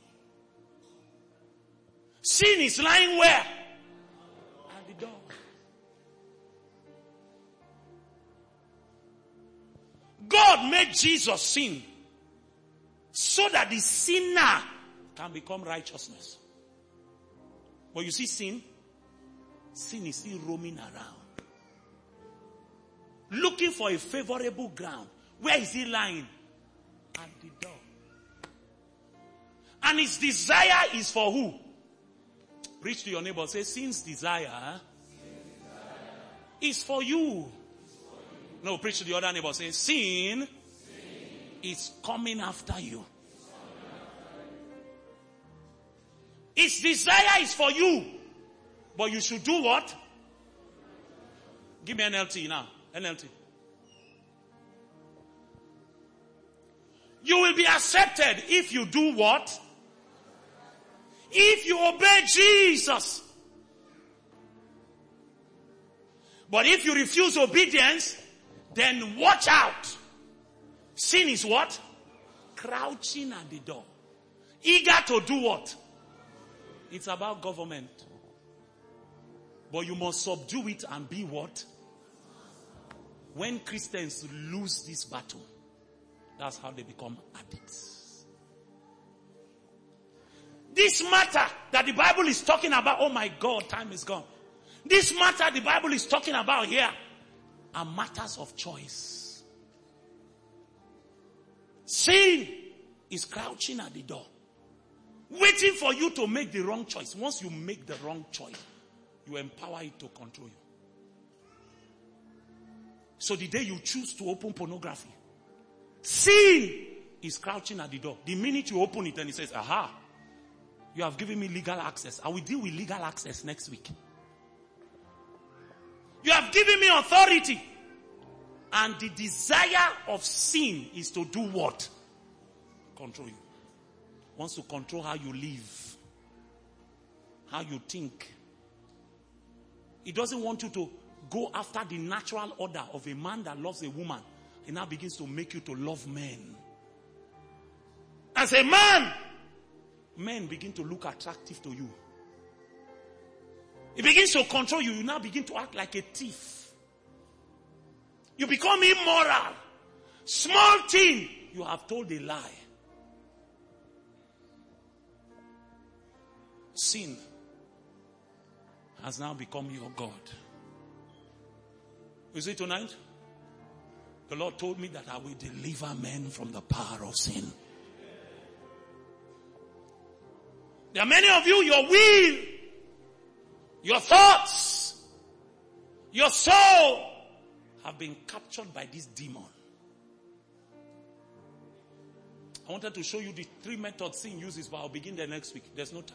Sin is lying where? At the door. God made Jesus sin so that the sinner can become righteousness. But you see sin? Sin is still roaming around, looking for a favorable ground. Where is he lying? At the door. And his desire is for who? Reach to your neighbor. Say, sin's desire, sin's desire is for you. No, preach to the other neighbor. Say, sin, sin is coming after you. Its desire is for you. But you should do what? Give me N L T now. N L T. You will be accepted if you do what? If you obey Jesus. But if you refuse obedience, then watch out. Sin is what? Crouching at the door. Eager to do what? It's about government. But you must subdue it and be what? When Christians lose this battle, that's how they become addicts. This matter that the Bible is talking about, oh my God, time is gone. This matter the Bible is talking about here are matters of choice. Sin is crouching at the door, waiting for you to make the wrong choice. Once you make the wrong choice, you empower it to control you. So the day you choose to open pornography, sin is crouching at the door. The minute you open it and it says, aha, you have given me legal access. I will deal with legal access next week. You have given me authority. And the desire of sin is to do what? Control you. Wants to control how you live, how you think. It doesn't want you to go after the natural order of a man that loves a woman. It now begins to make you to love men. As a man, men begin to look attractive to you. It begins to control you. You now begin to act like a thief. You become immoral. Small thing, you have told a lie. Sin has now become your God. You see tonight? The Lord told me that I will deliver men from the power of sin. There are many of you, your will, your thoughts, your soul have been captured by this demon. I wanted to show you the three methods sin uses, but I'll begin the next week. There's no time.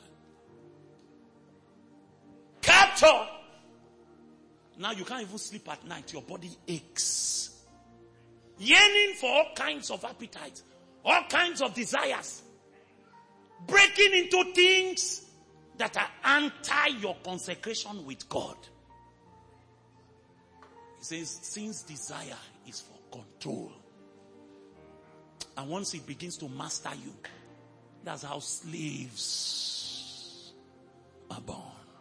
Capture. Now you can't even sleep at night. Your body aches. Yearning for all kinds of appetites, all kinds of desires. Breaking into things that are anti your consecration with God. He says, sin's desire is for control. And once it begins to master you, that's how slaves are born.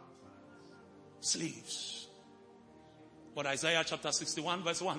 Slaves. But Isaiah chapter sixty-one verse one.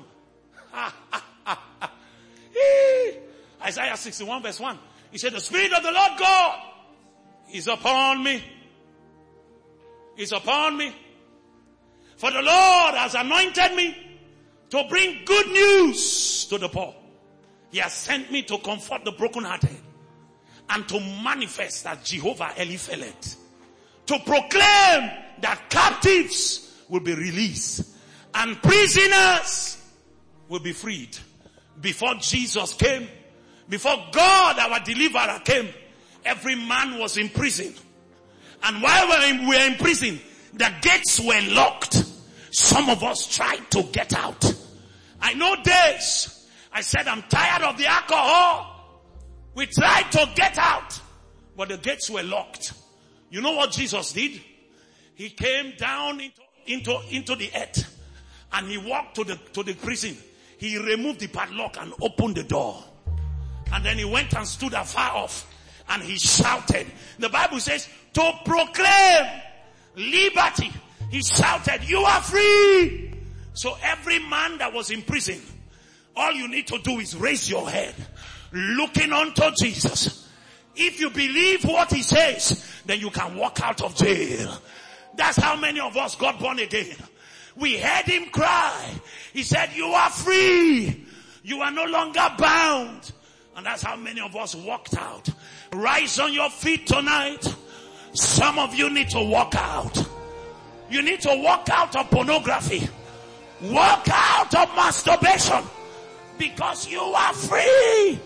Isaiah sixty-one verse one. He said, the Spirit of the Lord God is upon me. Is upon me. For the Lord has anointed me to bring good news to the poor. He has sent me to comfort the brokenhearted and to manifest as Jehovah Eliphelet. To proclaim that captives will be released and prisoners will be freed. Before Jesus came, before God our deliverer came, every man was in prison. And while we were in prison, the gates were locked. Some of us tried to get out. I know days I said, I'm tired of the alcohol. We tried to get out, but the gates were locked. You know what Jesus did? He came down into, into, into the earth and he walked to the, to the prison. He removed the padlock and opened the door. And then he went and stood afar off and he shouted. The Bible says, to proclaim liberty. He shouted, you are free. So every man that was in prison, all you need to do is raise your head, looking unto Jesus. If you believe what he says, then you can walk out of jail. That's how many of us got born again. We heard him cry. He said, you are free. You are no longer bound. And that's how many of us walked out. Rise on your feet tonight. Some of you need to walk out. You need to walk out of pornography. Walk out of masturbation. Because you are free.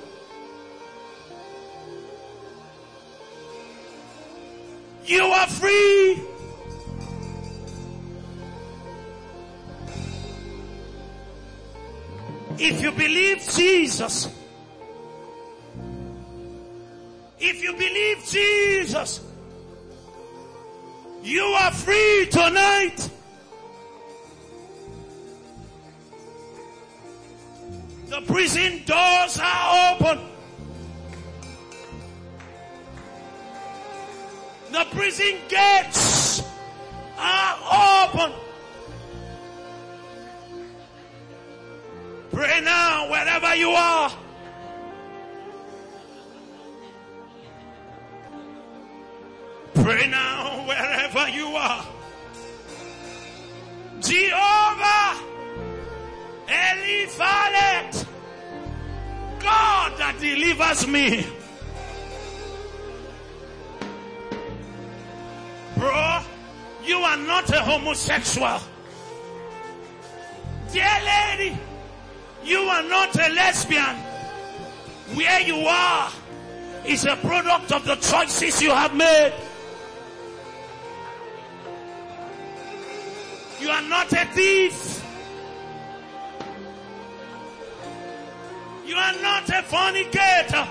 You are free. If you believe Jesus, if you believe Jesus, you are free tonight. The prison doors are open. The prison gates are open. Pray now wherever you are. Pray now wherever you are. Jehovah Eliphelet, God that delivers me. Bro, you are not a homosexual. Dear lady, you are not a lesbian. Where you are is a product of the choices you have made. You are not a thief. You are not a fornicator.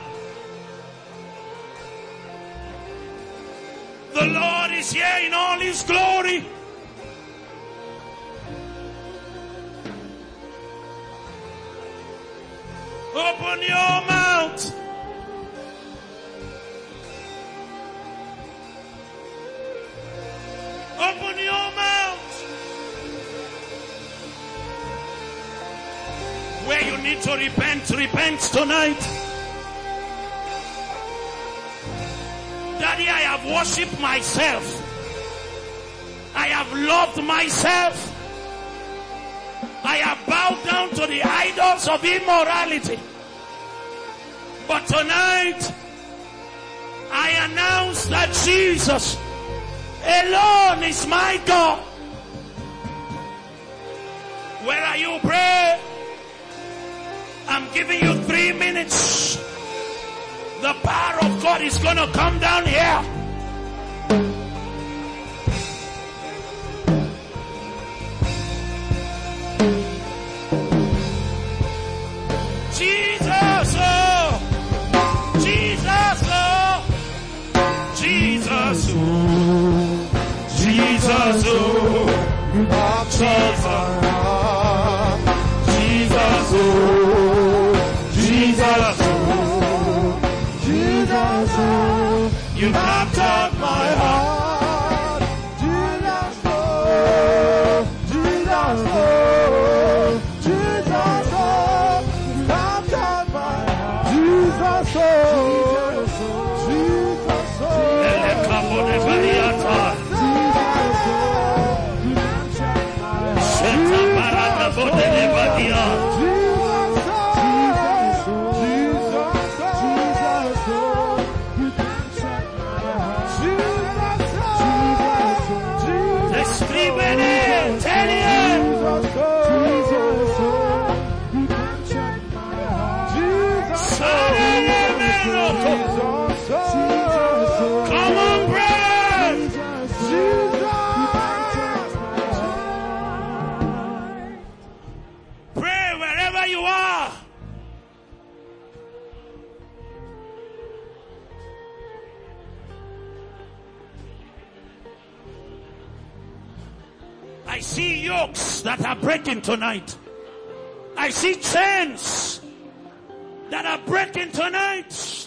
The Lord is here in all his glory. Open your mouth. Open your mouth. Where you need to repent, repent tonight. Daddy, I have worshipped myself. I have loved myself. I have bowed down to the idols of immorality. But tonight, I announce that Jesus alone is my God. Where are you, pray? I'm giving you three minutes. The power of God is going to come down here. Jesus, oh, Jesus, oh, Jesus, oh, Jesus, oh, Jesus, oh, Jesus, oh, Jesus, oh, you captured my heart. Jesus, oh, Jesus, oh, Jesus, oh, you captured my heart. Jesus, oh, Jesus, oh, come on, pray. Pray wherever you are. I see yokes that are breaking tonight. I see chains that are breaking tonight.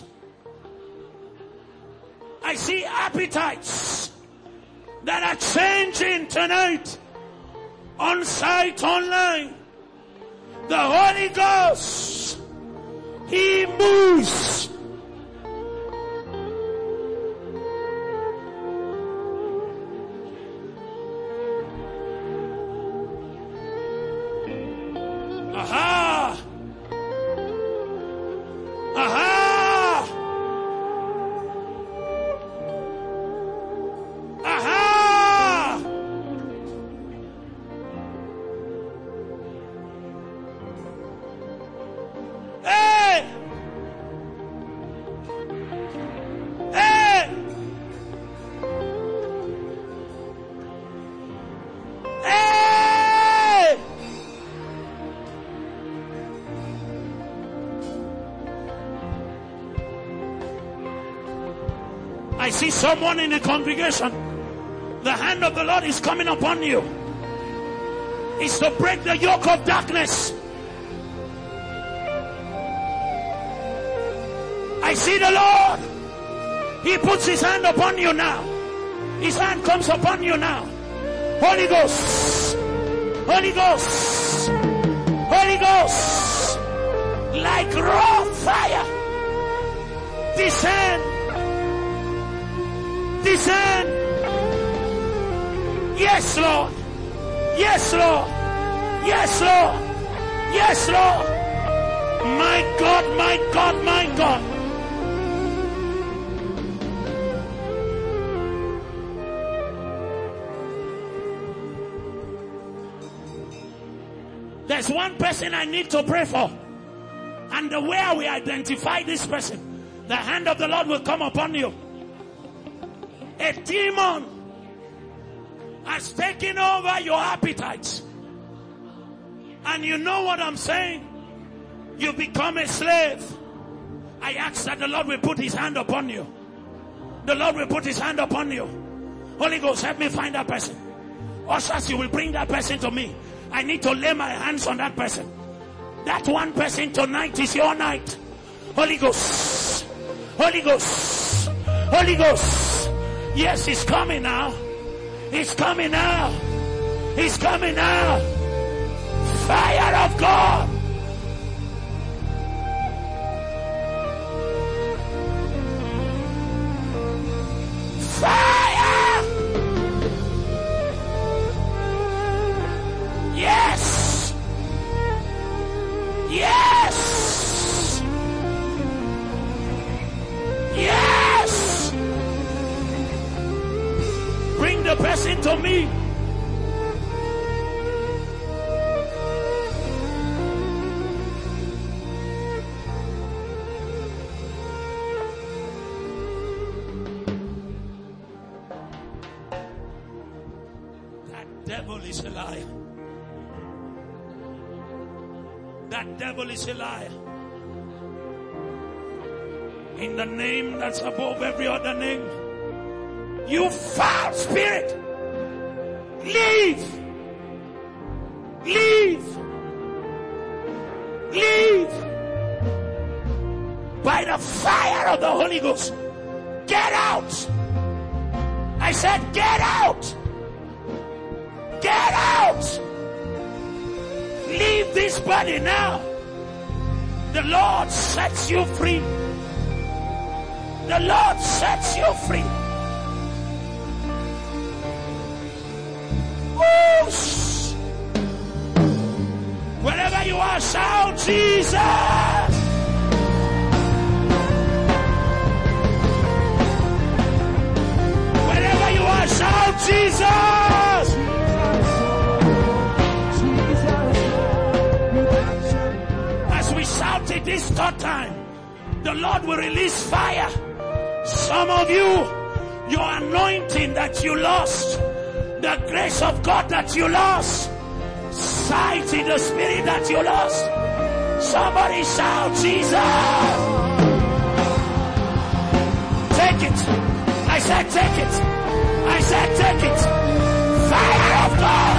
I see appetites that are changing tonight. On site, online. The Holy Ghost, He moves. Aha! Aha! Aha! Hey! Hey! Hey! I see someone in the congregation. The hand of the Lord is coming upon you. It's to break the yoke of darkness. I see the Lord. He puts His hand upon you now. His hand comes upon you now. Holy Ghost. Holy Ghost. Holy Ghost. Like raw fire. Descend. Descend. Yes, Lord. Yes, Lord. Yes, Lord. Yes, Lord. My God, my God, my God. There's one person I need to pray for. And the way we identify this person, the hand of the Lord will come upon you. A demon has taken over your appetites. And you know what I'm saying? You become a slave. I ask that the Lord will put His hand upon you. The Lord will put His hand upon you. Holy Ghost, help me find that person. Ushers, you will bring that person to me. I need to lay my hands on that person. That one person tonight is your night. Holy Ghost. Holy Ghost. Holy Ghost. Yes, He's coming now. He's coming now. He's coming now. Fire of God. devil is a liar. That devil is a liar. In the name that's above every other name, you foul spirit, leave, leave, leave. By the fire of the Holy Ghost, get out. I said, get out. Get out. Leave this body now. The Lord sets you free. The Lord sets you free. Whoosh. Wherever you are, shout Jesus. Wherever you are, shout Jesus. As we shout it this third time, the Lord will release fire. Some of you, your anointing that you lost, the grace of God that you lost, sight in the spirit that you lost. Somebody shout Jesus. Take it. I said take it. I said take it. Fire of God.